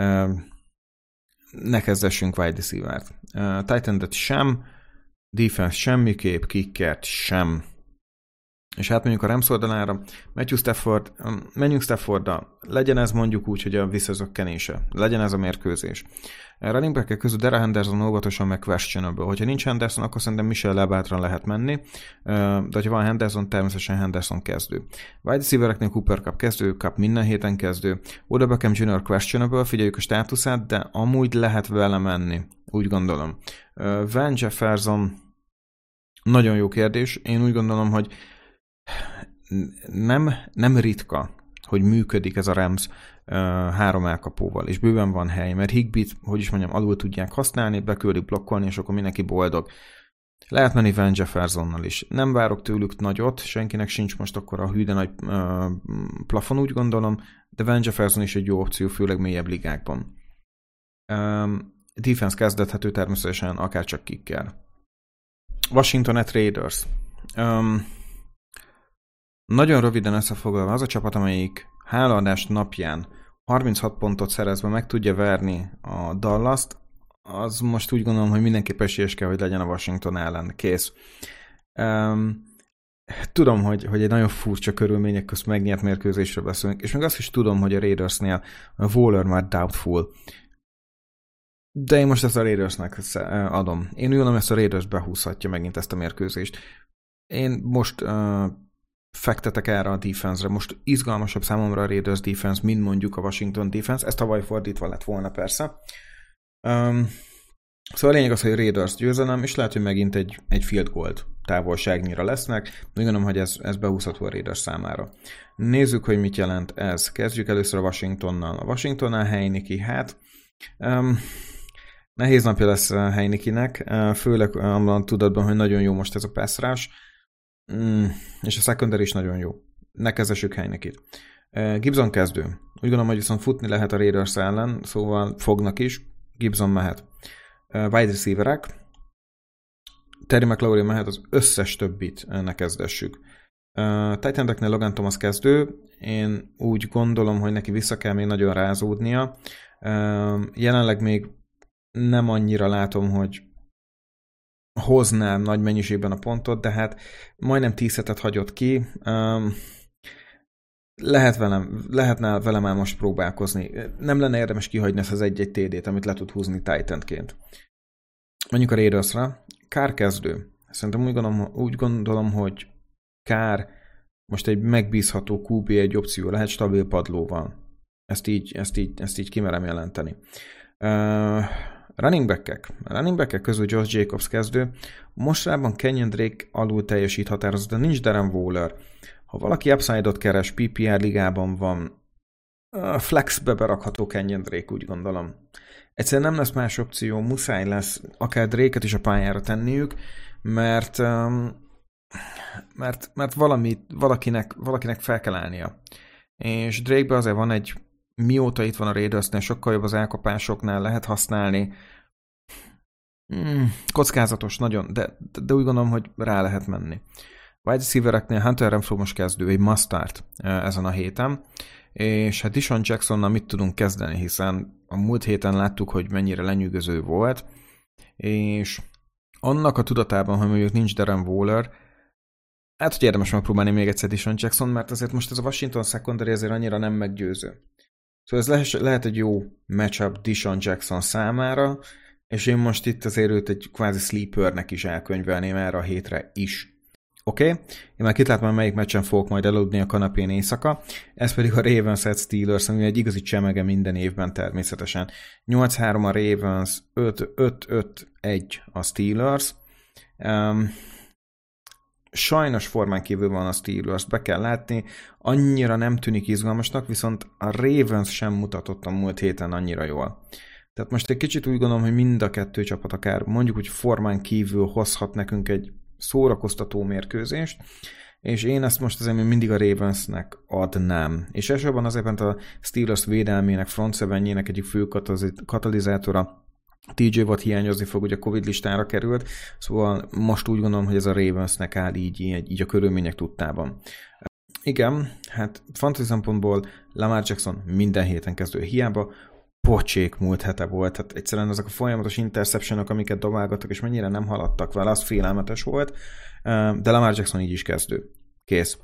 Ne kezdessünk wide receiver-t. Titan-et sem, defense semmiképp, kickert sem. És hát mondjuk a Rams oldalára, Matthew Stafford, menjünk Stafforddal, legyen ez mondjuk úgy, hogy a visszazökkenése, legyen ez a mérkőzés. Running back-ek közül Darrell Henderson óvatosan meg questionable. Hogyha nincs Henderson, akkor szerintem Michel lebátran lehet menni, de hogyha van Henderson, természetesen Henderson kezdő. Wide receivereknél Cooper Cup kezdő, Cup minden héten kezdő, Odell Beckham junior questionable, figyeljük a státuszát, de amúgy lehet vele menni, úgy gondolom. Van Jefferson, nagyon jó kérdés, én úgy gondolom, hogy nem, nem ritka, hogy működik ez a Rams uh, három elkapóval, és bőven van hely, mert Higbee-t, hogy is mondjam, alul tudják használni, beküldik blokkolni, és akkor mindenki boldog. Lehet menni Van Jeffersonnal is. Nem várok tőlük nagyot, senkinek sincs most akkor a hű de nagy uh, plafon, úgy gondolom, de Van Jefferson is egy jó opció, főleg mélyebb ligákban. Um, defense kezdethető természetesen, akár csak kickkel. Washington at Raiders. Um, Nagyon röviden összefoglalva, az a csapat, amelyik hálaadás napján harminchat pontot szerezve meg tudja verni a Dallast, az most úgy gondolom, hogy mindenképp esélyes kell, hogy legyen a Washington ellen. Kész. Um, tudom, hogy, hogy egy nagyon furcsa körülmények közt megnyert mérkőzésről beszélünk, és még azt is tudom, hogy a Raidersnél a Waller már doubtful. De én most ezt a Raidersnek adom. Én úgy gondolom, ezt a Raiders behúzhatja megint ezt a mérkőzést. Én most... Uh, fektetek erre a defense-re. Most izgalmasabb számomra a Raiders defense, mint mondjuk a Washington defense. Ez tavaly fordítva lett volna persze. Um, szóval a lényeg az, hogy a Raiders győzelem, és lehet, hogy megint egy, egy field goal távolságnyira lesznek. Úgy gondolom, hogy ez, ez behúzható a Raiders számára. Nézzük, hogy mit jelent ez. Kezdjük először a Washingtonnal. A Washingtonnál Heineke, hát um, Nehéz napja lesz Heinicke-nek, főleg abban tudatban, hogy nagyon jó most ez a pass rush, mm, és a secondary is nagyon jó. Ne kezdessük Heinicke-t. Gibson kezdő. Úgy gondolom, hogy viszont futni lehet a Raiders ellen, szóval fognak is. Gibson mehet. Wide receiverek. Terry McLaurin mehet, az összes többit ne kezdessük. Tight endeknél Logan Thomas kezdő. Én úgy gondolom, hogy neki vissza kell még nagyon rázódnia. Jelenleg még nem annyira látom, hogy hoznám nagy mennyiségben a pontot, de hát majdnem tíz hetet hagyott ki. Lehet velem, lehetne vele már most próbálkozni. Nem lenne érdemes kihagyni ezt az egy-egy té dét, amit le tud húzni Titanként. Menjünk a Raidersra. Kár kezdő. Szerintem úgy gondolom, úgy gondolom, hogy Kár most egy megbízható kú bé egy opció lehet stabil padlóval. Ezt így, ezt így, ezt így kimerem jelenteni. Uh, running back-ek. Running back-ek közül Josh Jacobs kezdő. Mostrában Kenyon Drake alul teljesít határozott, de nincs Darren Waller. Ha valaki upside-ot keres, pé pé er ligában van, uh, flexbe berakható Kenyon Drake, úgy gondolom. Egyszerűen nem lesz más opció, muszáj lesz akár Drake-et is a pályára tenniük, mert, um, mert, mert valami, valakinek, valakinek fel kell állnia. És Drake-be azért van egy, mióta itt van a Raidersnél, sokkal jobb az elkapásoknál, lehet használni. Hmm, kockázatos nagyon, de, de, de úgy gondolom, hogy rá lehet menni. Wide receivereknél Hunter Renfrow most kezdő, egy must start ezen a héten, és hát Deshaun Jacksonnal mit tudunk kezdeni, hiszen a múlt héten láttuk, hogy mennyire lenyűgöző volt, és annak a tudatában, hogy mondjuk nincs Darren Waller, hát hogy érdemes megpróbálni még egyszer Deshaun Jackson, mert azért most ez a Washington secondary azért annyira nem meggyőző. Szóval ez lehet egy jó matchup Deshaun Jackson számára, és én most itt azért őt egy kvázi sleepernek is elkönyvelném erre a hétre is. Oké? Okay? Én már kitlátom, melyik meccsen fogok majd eludni a kanapén éjszaka. Ez pedig a Ravens at Steelers, ami egy igazi csemege minden évben természetesen. nyolc három a Ravens, öt öt egy a Steelers. Um, sajnos formán kívül van a Steelers, be kell látni. Annyira nem tűnik izgalmasnak, viszont a Ravens sem mutatott a múlt héten annyira jól. Tehát most egy kicsit úgy gondolom, hogy mind a kettő csapat akár mondjuk, hogy formán kívül hozhat nekünk egy szórakoztató mérkőzést, és én ezt most azért még mindig a Ravensnek adnám. És elsősorban azért, mert a Steelers védelmének, front sevenjének egyik fő katalizátora té jé Watt hiányozni fog, ugye a Covid listára került, szóval most úgy gondolom, hogy ez a Ravensnek áll így, így, így a körülmények tudtában. Igen, hát fantasy szempontból Lamar Jackson minden héten kezdő, hiába pocsék múlt hete volt, hát egyszerűen ezek a folyamatos interceptionok, amiket dobálgattak, és mennyire nem haladtak vele, az félelmetes volt, de Lamar Jackson így is kezdő. Kész.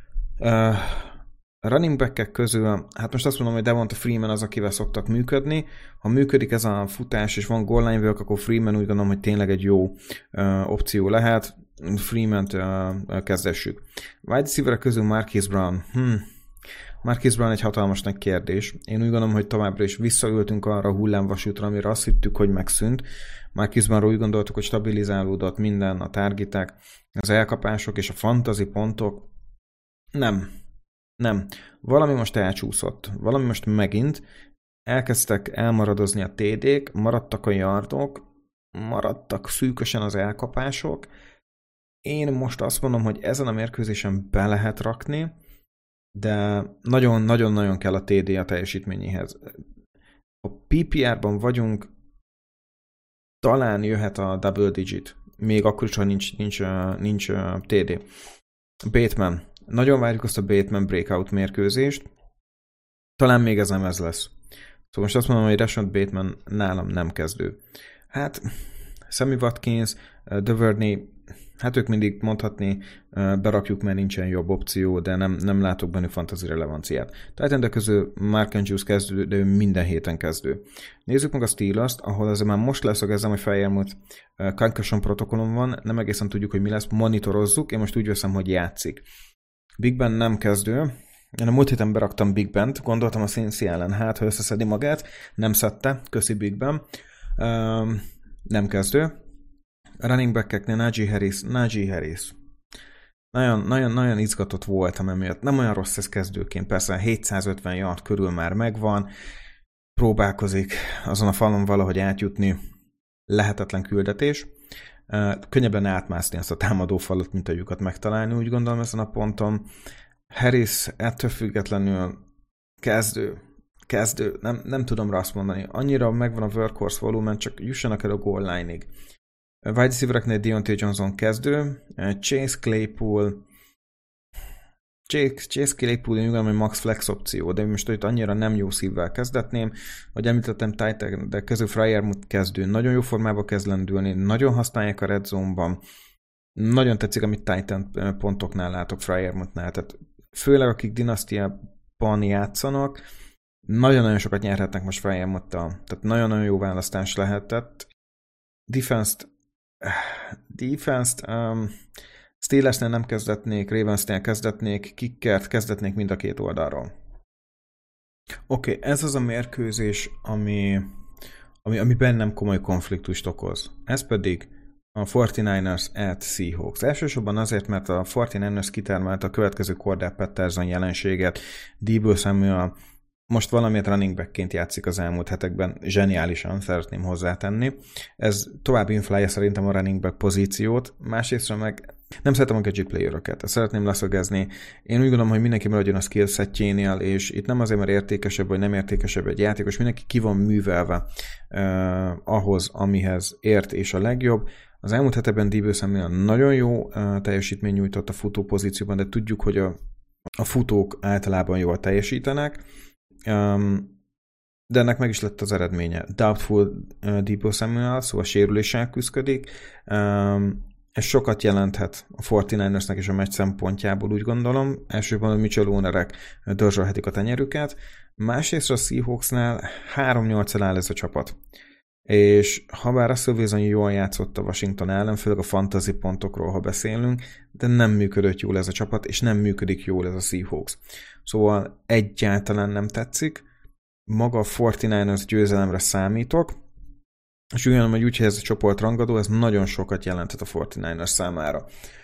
A running back-ek közül, hát most azt mondom, hogy Devonta Freeman az, akivel szoktak működni. Ha működik ez a futás, és van goal line work, akkor Freeman úgy gondolom, hogy tényleg egy jó opció lehet. Freeman-t kezdessük. Wide receiverek közül Marquise Brown. Hmm. Marquise Brown egy hatalmas nagy kérdés. Én úgy gondolom, hogy továbbra is visszaültünk arra a hullámvasútra, amire azt hittük, hogy megszűnt. Marquise Brownról úgy gondoltuk, hogy stabilizálódott minden, a targetek, az elkapások és a fantasy pontok. Nem. Nem. Valami most elcsúszott. Valami most megint. Elkezdtek elmaradozni a té dék, maradtak a yardok, maradtak szűkösen az elkapások. Én most azt mondom, hogy ezen a mérkőzésen be lehet rakni, de nagyon-nagyon-nagyon kell a té dé a teljesítményéhez. A pé pé er-ban vagyunk, talán jöhet a double digit, még akkor is, ha nincs, nincs, nincs té dé. Bateman. Nagyon várjuk azt a Bateman breakout mérkőzést. Talán még ez nem ez lesz. Szóval most azt mondom, hogy Rashad Bateman nálam nem kezdő. Hát, Sammy Watkins, Duvernay, hát ők mindig mondhatni, berakjuk, mert nincsen jobb opció, de nem, nem látok benne fantasy relevanciát. Tehát ennek közül Mark Andrews kezdő, de ő minden héten kezdő. Nézzük meg a Steelers-t, ahol azért már most leszögezzem, hogy feljelmúlt concussion protokollon van, nem egészen tudjuk, hogy mi lesz, monitorozzuk, én most úgy veszem, hogy játszik. Big Ben nem kezdő, én a múlt héten beraktam Big Bent, gondoltam a Cincy ellen, hát ha összeszedi magát, nem szedte, köszi Big Ben, um, nem kezdő. A running back-eknél Najee Harris, Najee Harris. Nagyon, nagyon, nagyon izgatott voltam emiatt, nem olyan rossz ez kezdőként, persze hétszázötven yard körül már megvan, próbálkozik azon a falon valahogy átjutni, lehetetlen küldetés. Könnyebb lenne átmászni ezt a támadó falat, mint a lyukat megtalálni, úgy gondolom ezen a ponton. Harris ettől függetlenül kezdő, kezdő, nem, nem tudom rá azt mondani. Annyira megvan a workhorse volumen, csak jussanak el a goal line-ig. Wide receivereknél Deontay Johnson kezdő, Chase Claypool, Chase, Chase Claypool, én gondolom, hogy max flex opció, de most itt annyira nem jó szívvel kezdetném. Ahogy említettem, tight de közül Freiermuth kezdő, nagyon jó formában kezd lendülni, nagyon használják a red zone-ban. Nagyon tetszik, amit Titan pontoknál látok Freiermuthnál, tehát főleg akik dinasztiában játszanak, nagyon-nagyon sokat nyerhetnek most Freiermuttal, tehát nagyon-nagyon jó választás lehetett. Defense-t, defense-t um, Steelersnél nem kezdetnék, Ravensnél kezdetnék, Kickert kezdetnék mind a két oldalról. Oké, okay, ez az a mérkőzés, ami, ami, ami bennem komoly konfliktust okoz. Ez pedig a negyvenkilencesek at Seahawks. Elsősorban azért, mert a negyvenkilencesek kitermelt a következő Cordell Patterson jelenséget. Deebo Samuel most valamiért running backként játszik az elmúlt hetekben, zseniálisan szeretném hozzátenni. Ez tovább inflálja szerintem a running back pozíciót, másrészt meg nem szeretem a gadget playeröket, ezt szeretném leszögezni. Én úgy gondolom, hogy mindenki maradjon a skillsetjénél, és itt nem azért, mert értékesebb vagy nem értékesebb egy játékos, mindenki ki van művelve eh, ahhoz, amihez ért és a legjobb. Az elmúlt hetekben Deebo Samuel nagyon jó eh, teljesítmény nyújtott a futó pozícióban, de tudjuk, hogy a, a futók általában jól teljesítenek. Um, de ennek meg is lett az eredménye. Doubtful uh, Deebo Samuel, szóval sérüléssel küzdik. Um, ez sokat jelenthet a negyvenkilencesnek és a meccs szempontjából, úgy gondolom. Elsősorban a Mitchell ownerek dörzsölhetik a tenyerüket. Másrészt a Seahawksnál három nyolccal áll ez a csapat. És ha bár Russell Wilson jól játszott a Washington ellen, főleg a fantasy pontokról, ha beszélünk, de nem működött jól ez a csapat, és nem működik jól ez a Seahawks. Szóval egyáltalán nem tetszik. Maga a negyvenkilencesek győzelemre számítok, és úgy gondolom, hogy úgy, hogy ez a csoport rangadó, ez nagyon sokat jelenthet a negyvenkilencesek számára.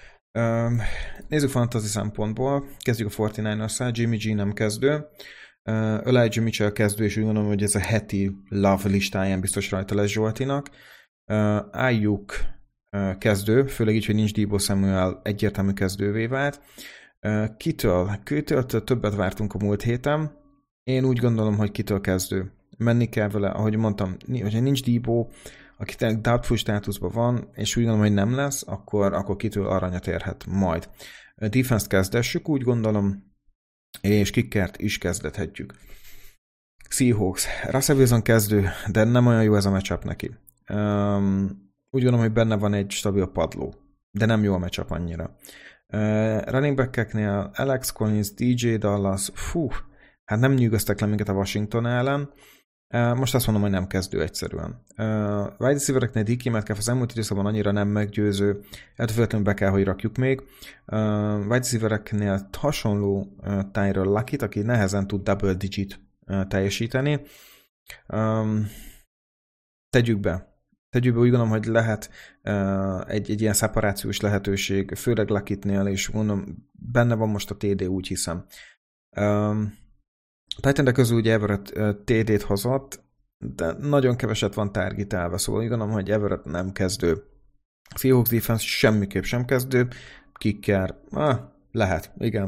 Nézzük fantasy szempontból. Kezdjük a negyvenkilencessel. Jimmy G nem kezdő. Uh, Elijah Mitchell kezdő, és úgy gondolom, hogy ez a heti love listáján biztos rajta lesz Zsoltinak. Uh, Ayuk uh, kezdő, főleg így, hogy nincs Deebo Samuel, egyértelmű kezdővé vált. Uh, kitől? Kitől többet vártunk a múlt héten. Én úgy gondolom, hogy kitől kezdő. Menni kell vele, ahogy mondtam, hogyha nincs Deebo, aki doubtful státuszban van, és úgy gondolom, hogy nem lesz, akkor, akkor kitől aranyat érhet majd. Uh, defense-t kezdessük, úgy gondolom, és Kickert is kezdethetjük. Seahawks. Russell Wilson kezdő, de nem olyan jó ez a matchup neki. Um, úgy gondolom, hogy benne van egy stabil padló, de nem jó a matchup annyira. Uh, running back-eknél Alex Collins, dé jé Dallas, fú, hát nem nyűgöztek le minket a Washington ellen. Uh, most azt mondom, hogy nem kezdő egyszerűen. Uh, wide receivereknél dé ká Metcalf az elmúlt időszakban annyira nem meggyőző, ettől függetlenül be kell, hogy rakjuk még. Uh, wide receivereknél hasonló uh, Tyler Lockett, aki nehezen tud double digit uh, teljesíteni. Um, tegyük be. Tegyük be, úgy gondolom, hogy lehet uh, egy, egy ilyen szeparációs lehetőség, főleg Lockettnél, és mondom, benne van most a té dé, úgy hiszem. Um, A Titan közül ugye Everett té dét hozott, de nagyon keveset van targetálva, szóval úgy gondolom, hogy Everett nem kezdő. Seahawks defense semmiképp sem kezdő, Kicker, ah, lehet, igen.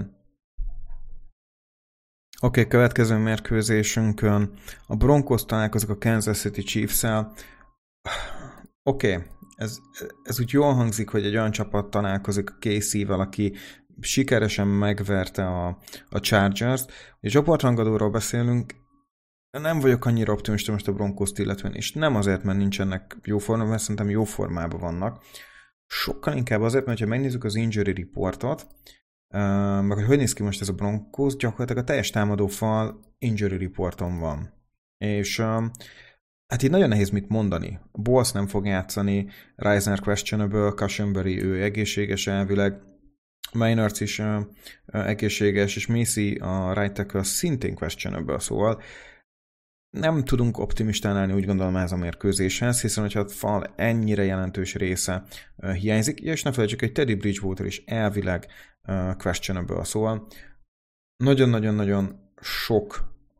Oké, okay, következő mérkőzésünkön a Broncos találkozik a Kansas City Chiefs-el. Oké, okay, ez, ez úgy jól hangzik, hogy egy olyan csapat találkozik a ká cé-vel, aki sikeresen megverte a, a Chargers-t. A csoportrangadóról beszélünk, nem vagyok annyira optimista most a Broncos-t illetően, és nem azért, mert nincsenek jó formában, mert szerintem jó formában vannak. Sokkal inkább azért, mert ha megnézzük az injury reportot, uh, meg hogy hogy néz ki most ez a Broncos, gyakorlatilag a teljes támadó fal injury reporton van. És uh, hát itt nagyon nehéz mit mondani. Bowles nem fog játszani, Reisner questionable, Cushenberry ő egészséges elvileg, Maynard is uh, uh, egészséges, és Macy a right tackle szintén questionable, szóval nem tudunk optimistán állni, úgy gondolom, ez a mérkőzéshez, hiszen hogyha a fal ennyire jelentős része uh, hiányzik, és ne felejtsük, hogy Teddy Bridgewater is elvileg uh, questionable, szóval nagyon-nagyon-nagyon sok a,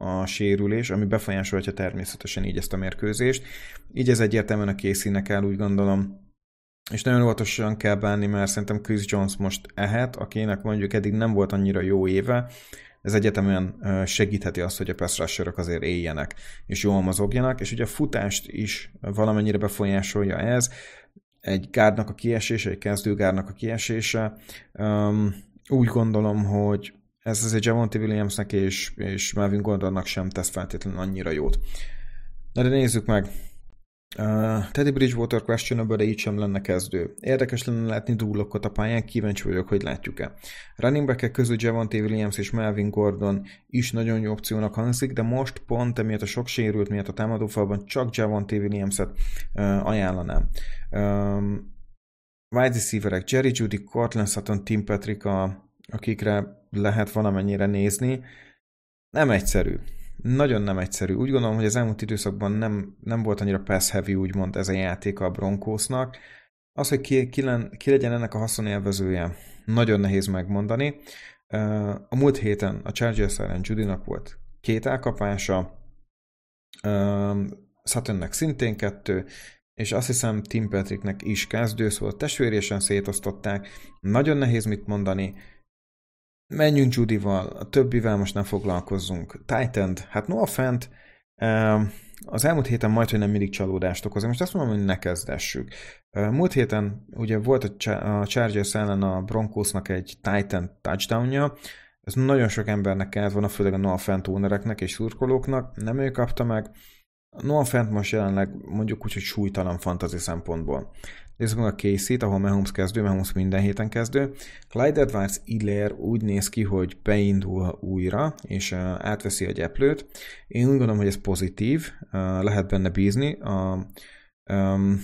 a sérülés, ami befolyásolhatja természetesen így ezt a mérkőzést. Így ez egyértelműen a Casey-nek áll, úgy gondolom. És nagyon óvatosan kell bánni, mert szerintem Chris Jones most ehet, akinek mondjuk eddig nem volt annyira jó éve. Ez egyetemen segítheti azt, hogy a pass rusherök azért éljenek, és jól mozogjanak, és ugye a futást is valamennyire befolyásolja ez. Egy gárdnak a kiesése, egy kezdőgárdnak a kiesése. Um, úgy gondolom, hogy ez azért Javonte Williamsnek és, és Melvin Gordonnak sem tesz feltétlenül annyira jót. Na de nézzük meg. Uh, Teddy Bridgewater questionable, de így sem lenne kezdő. Érdekes lenne látni Drew-Lockot a pályán, kíváncsi vagyok, hogy látjuk-e. Running back-ek közül Javonte Williams és Melvin Gordon is nagyon jó opciónak hangzik, de most pont emiatt a sok sérült miatt a támadófalban csak Javonte Williams-et uh, ajánlanám. Um, wide receiverek Jerry Jeudy, Courtland Sutton, Tim Patrick, a, akikre lehet valamennyire nézni. Nem egyszerű. Nagyon nem egyszerű. Úgy gondolom, hogy az elmúlt időszakban nem, nem volt annyira pass heavy, úgymond ez a játék a Broncosnak. Az, hogy ki, ki, len, ki legyen ennek a haszonélvezője, nagyon nehéz megmondani. A múlt héten a Chargers ellen Judynak volt két elkapása, Suttonnek szintén kettő, és azt hiszem Tim Patricknek is kezdő, szóval testvérésen szétosztották. Nagyon nehéz mit mondani. Menjünk Judyval, a többivel most nem foglalkozzunk. Tight end, hát Noah Fant az elmúlt héten majd, hogy nem mindig csalódást okoz. Most azt mondom, hogy ne kezdessük. Múlt héten ugye volt a Chargers ellen a Broncosnak egy tight end touchdownja. Ez nagyon sok embernek kellett volna, főleg a Noah Fant ownereknek és szurkolóknak. Nem ő kapta meg. Noah Fant most jelenleg mondjuk úgy, hogy súlytalan fantasy szempontból. Nézzük meg a Casey-t, ahol Mahomes kezdő, Mahomes minden héten kezdő. Clyde Edwards-Helaire úgy néz ki, hogy beindul újra, és uh, átveszi a gyeplőt. Én úgy gondolom, hogy ez pozitív, uh, lehet benne bízni. Uh, um,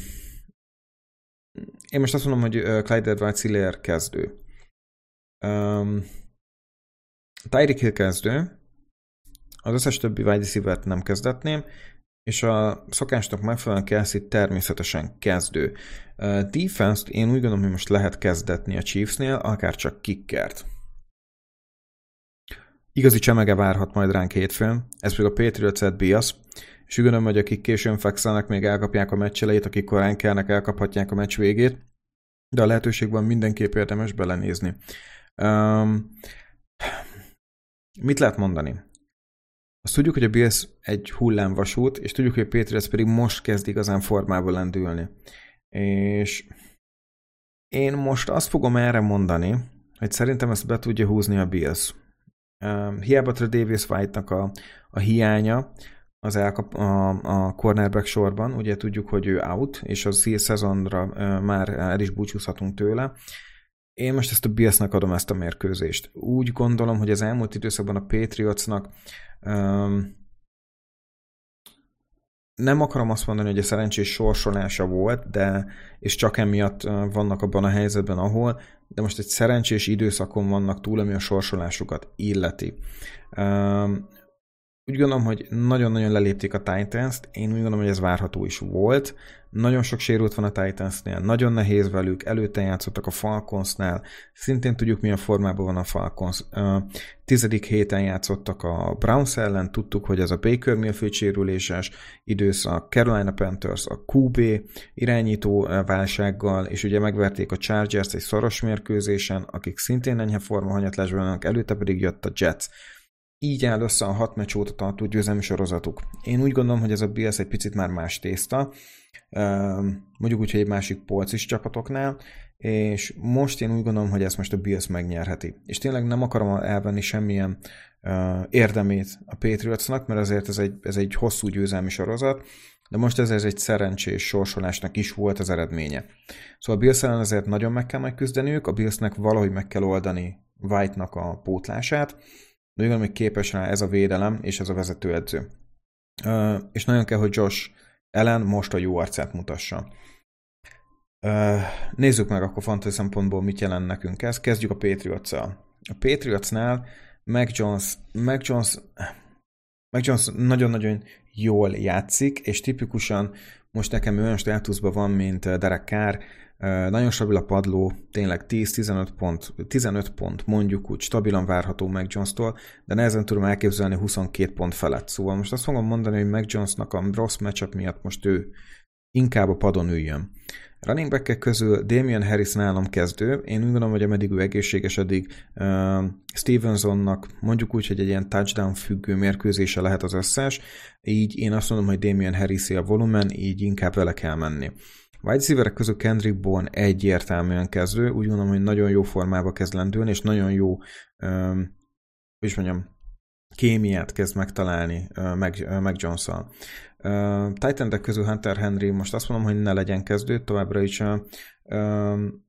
én most azt mondom, hogy uh, Clyde Edwards-Helaire kezdő. Um, Tyreek Hill kezdő. Az összes többi wide receivert nem kezdetném, és a szokásnak megfelelően Kelsey természetesen kezdő. Uh, Defense-t én úgy gondolom, hogy most lehet kezdetni a Chiefsnél, akár csak kickert. Igazi csemege várhat majd ránk hétfőn, ez pedig a Patriots at Bills, és úgy gondolom, hogy akik későn fekszelnek, még elkapják a meccs elejét, akik korán kelnek, elkaphatják a meccs végét, de a lehetőségben mindenképp érdemes belenézni. Um, mit lehet mondani? Azt tudjuk, hogy a Bills egy hullámvasút, és tudjuk, hogy a Patriots pedig most kezd igazán formába lendülni. És én most azt fogom erre mondani, hogy szerintem ezt be tudja húzni a Bills. Um, hiába Davis White-nak a, a hiánya az elkap, a, a cornerback sorban, ugye tudjuk, hogy ő out, és a szezonra uh, már el is búcsúzhatunk tőle. Én most ezt a Billsnek adom ezt a mérkőzést. Úgy gondolom, hogy az elmúlt időszakban a Patriotsnak um, nem akarom azt mondani, hogy a szerencsés sorsolása volt, de és csak emiatt vannak abban a helyzetben, ahol, de most egy szerencsés időszakon vannak túl, ami a sorsolásukat illeti. Um, úgy gondolom, hogy nagyon-nagyon lelépték a Titans-t, én úgy gondolom, hogy ez várható is volt. Nagyon sok sérült van a Titansnél, nagyon nehéz velük, előtte játszottak a Falconsnál, szintén tudjuk, milyen formában van a Falcons. Tizedik héten játszottak a Browns ellen, tudtuk, hogy ez a Baker Mayfield sérüléses időszak, Carolina Panthers, a kú bé irányító válsággal, és ugye megverték a Chargers egy szoros mérkőzésen, akik szintén enyhe formahanyatlásban vannak, előtte pedig jött a Jets. Így áll össze a hat meccs óta tartó győzelmi sorozatuk. Én úgy gondolom, hogy ez a Bills egy picit már más tészta, mondjuk úgy, hogy egy másik polcis csapatoknál, és most én úgy gondolom, hogy ezt most a Bills megnyerheti. És tényleg nem akarom elvenni semmilyen érdemét a Patriotsnak, mert azért ez egy, ez egy hosszú győzelmi sorozat, de most ez, ez egy szerencsés sorsolásnak is volt az eredménye. Szóval a Bills ellen azért nagyon meg kell majd küzdeniük, a Billsnek valahogy meg kell oldani White-nak a pótlását, de úgy gondolom, hogy képes rá ez a védelem és ez a vezetőedző. Uh, és nagyon kell, hogy Josh Allen most a jó arcát mutassa. Uh, nézzük meg akkor fantasy szempontból, mit jelent nekünk ez. Kezdjük a Patriots-szal. A Patriotsnál Mac Jones, Mac Jones, Mac Jones nagyon-nagyon jól játszik, és tipikusan most nekem olyan státuszban van, mint Derek Carr. Nagyon stabil a padló, tényleg tíz-tizenöt pont, tizenöt pont mondjuk úgy stabilan várható Mac Jones-tól, de nehezen tudom elképzelni huszonkét pont felett. Szóval most azt fogom mondani, hogy Mac Jonesnak a rossz matchup miatt most ő inkább a padon üljön. Running back-ek közül Damian Harris nálam kezdő. Én úgy gondolom, hogy ameddig ő egészséges, addig uh, Stevensonnak mondjuk úgy, hogy egy ilyen touchdown függő mérkőzése lehet az összes. Így én azt mondom, hogy Damian Harris-é a volumen, így inkább vele kell menni. Wide receiverek közül Kendrick Bourne egyértelműen kezdő. Úgy gondolom, hogy nagyon jó formába kezd lendülni, és nagyon jó um, hogy is mondjam, kémiát kezd megtalálni uh, Mac, uh, Mac Jones-szal. Uh, tight endek közül Hunter Henry, most azt mondom, hogy ne legyen kezdő, továbbra is uh, um,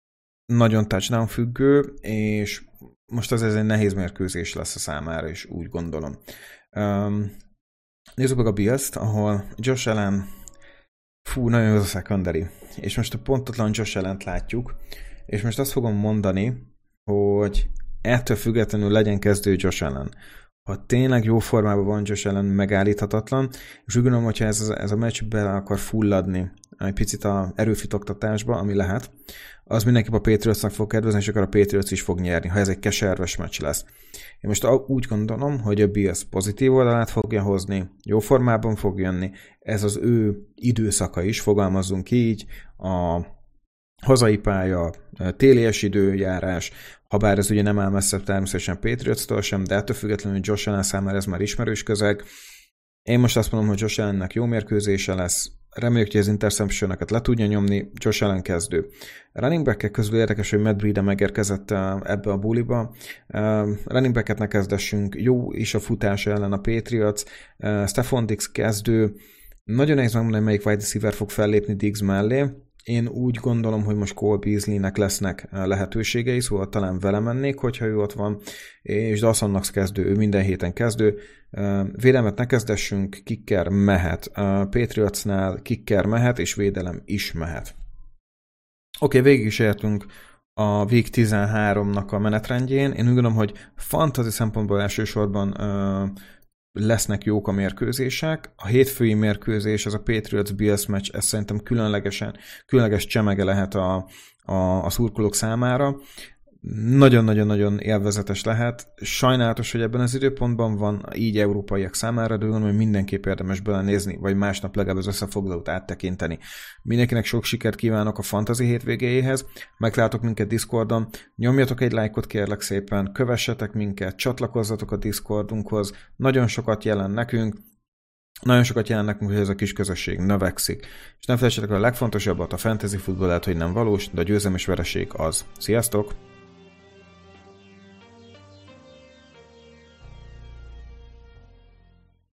nagyon touchdown függő, és most az ez egy nehéz mérkőzés lesz a számára is, úgy gondolom. Um, nézzük meg a Bills-t, ahol Josh Allen, fú, nagyon jó az a secondary, és most a pontatlan Josh Allent látjuk, és most azt fogom mondani, hogy ettől függetlenül legyen kezdő Josh Allen. Ha tényleg jó formában van Josh Allen, megállíthatatlan, és úgy gondolom, hogyha ez, ez a meccs bele akar fulladni egy picit a erőfitoktatásba, ami lehet, az mindenképp a Patriotsnak fog kedvezni, és akkor a Patriots is fog nyerni, ha ez egy keserves meccs lesz. Én most úgy gondolom, hogy a Bills pozitív oldalát fogja hozni, jó formában fog jönni, ez az ő időszaka is, fogalmazzunk így, a hazai pálya, télies időjárás, habár ez ugye nem áll messzebb természetesen Patriots-tól sem, de ettől függetlenül Josh Allen számára ez már ismerős közeg. Én most azt mondom, hogy Josh Allennek jó mérkőzése lesz, reméljük, hogy az interception-öket le tudja nyomni, Josh Allen kezdő. A running back-ek közül érdekes, hogy Matt Breida megérkezett ebbe a buliba. Running back-et ne kezdessünk, jó is a futása ellen a Patriots, Stephon Diggs kezdő, nagyon nehéz megmondani, melyik wide receiver fog fellépni Diggs mellé. Én úgy gondolom, hogy most Cole Beasley-nek lesznek lehetőségei, szóval talán vele mennék, hogyha ő ott van, és Dawson Knox kezdő, ő minden héten kezdő. Védelmet ne kezdessünk, kicker mehet. Patriotsnál kicker mehet, és védelem is mehet. Oké, okay, végig is értünk a Week tizenháromnak a menetrendjén. Én úgy gondolom, hogy fantasy szempontból elsősorban lesznek jók a mérkőzések. A hétfői mérkőzés, az a Patriots-Bills meccs, ez szerintem különlegesen, különleges csemege lehet a, a, a szurkolók számára. Nagyon-nagyon-nagyon élvezetes lehet. Sajnálatos, hogy ebben az időpontban van így európaiak számára, de gondolom, hogy mindenképp érdemes belenézni, vagy másnap legalább az összefoglalót áttekinteni. Mindenkinek sok sikert kívánok a fantasy hétvégéjéhez. Meglátok minket Discordon. Nyomjatok egy lájkot, kérlek szépen, kövessetek minket, csatlakozzatok a Discordunkhoz. Nagyon sokat jelent nekünk. Nagyon sokat jelent nekünk, hogy ez a kis közösség növekszik. És nem felejtsetek, a legfontosabbat, a fantasy futball lehet, hogy nem valós, de a győzelem és vereség az. Sziasztok!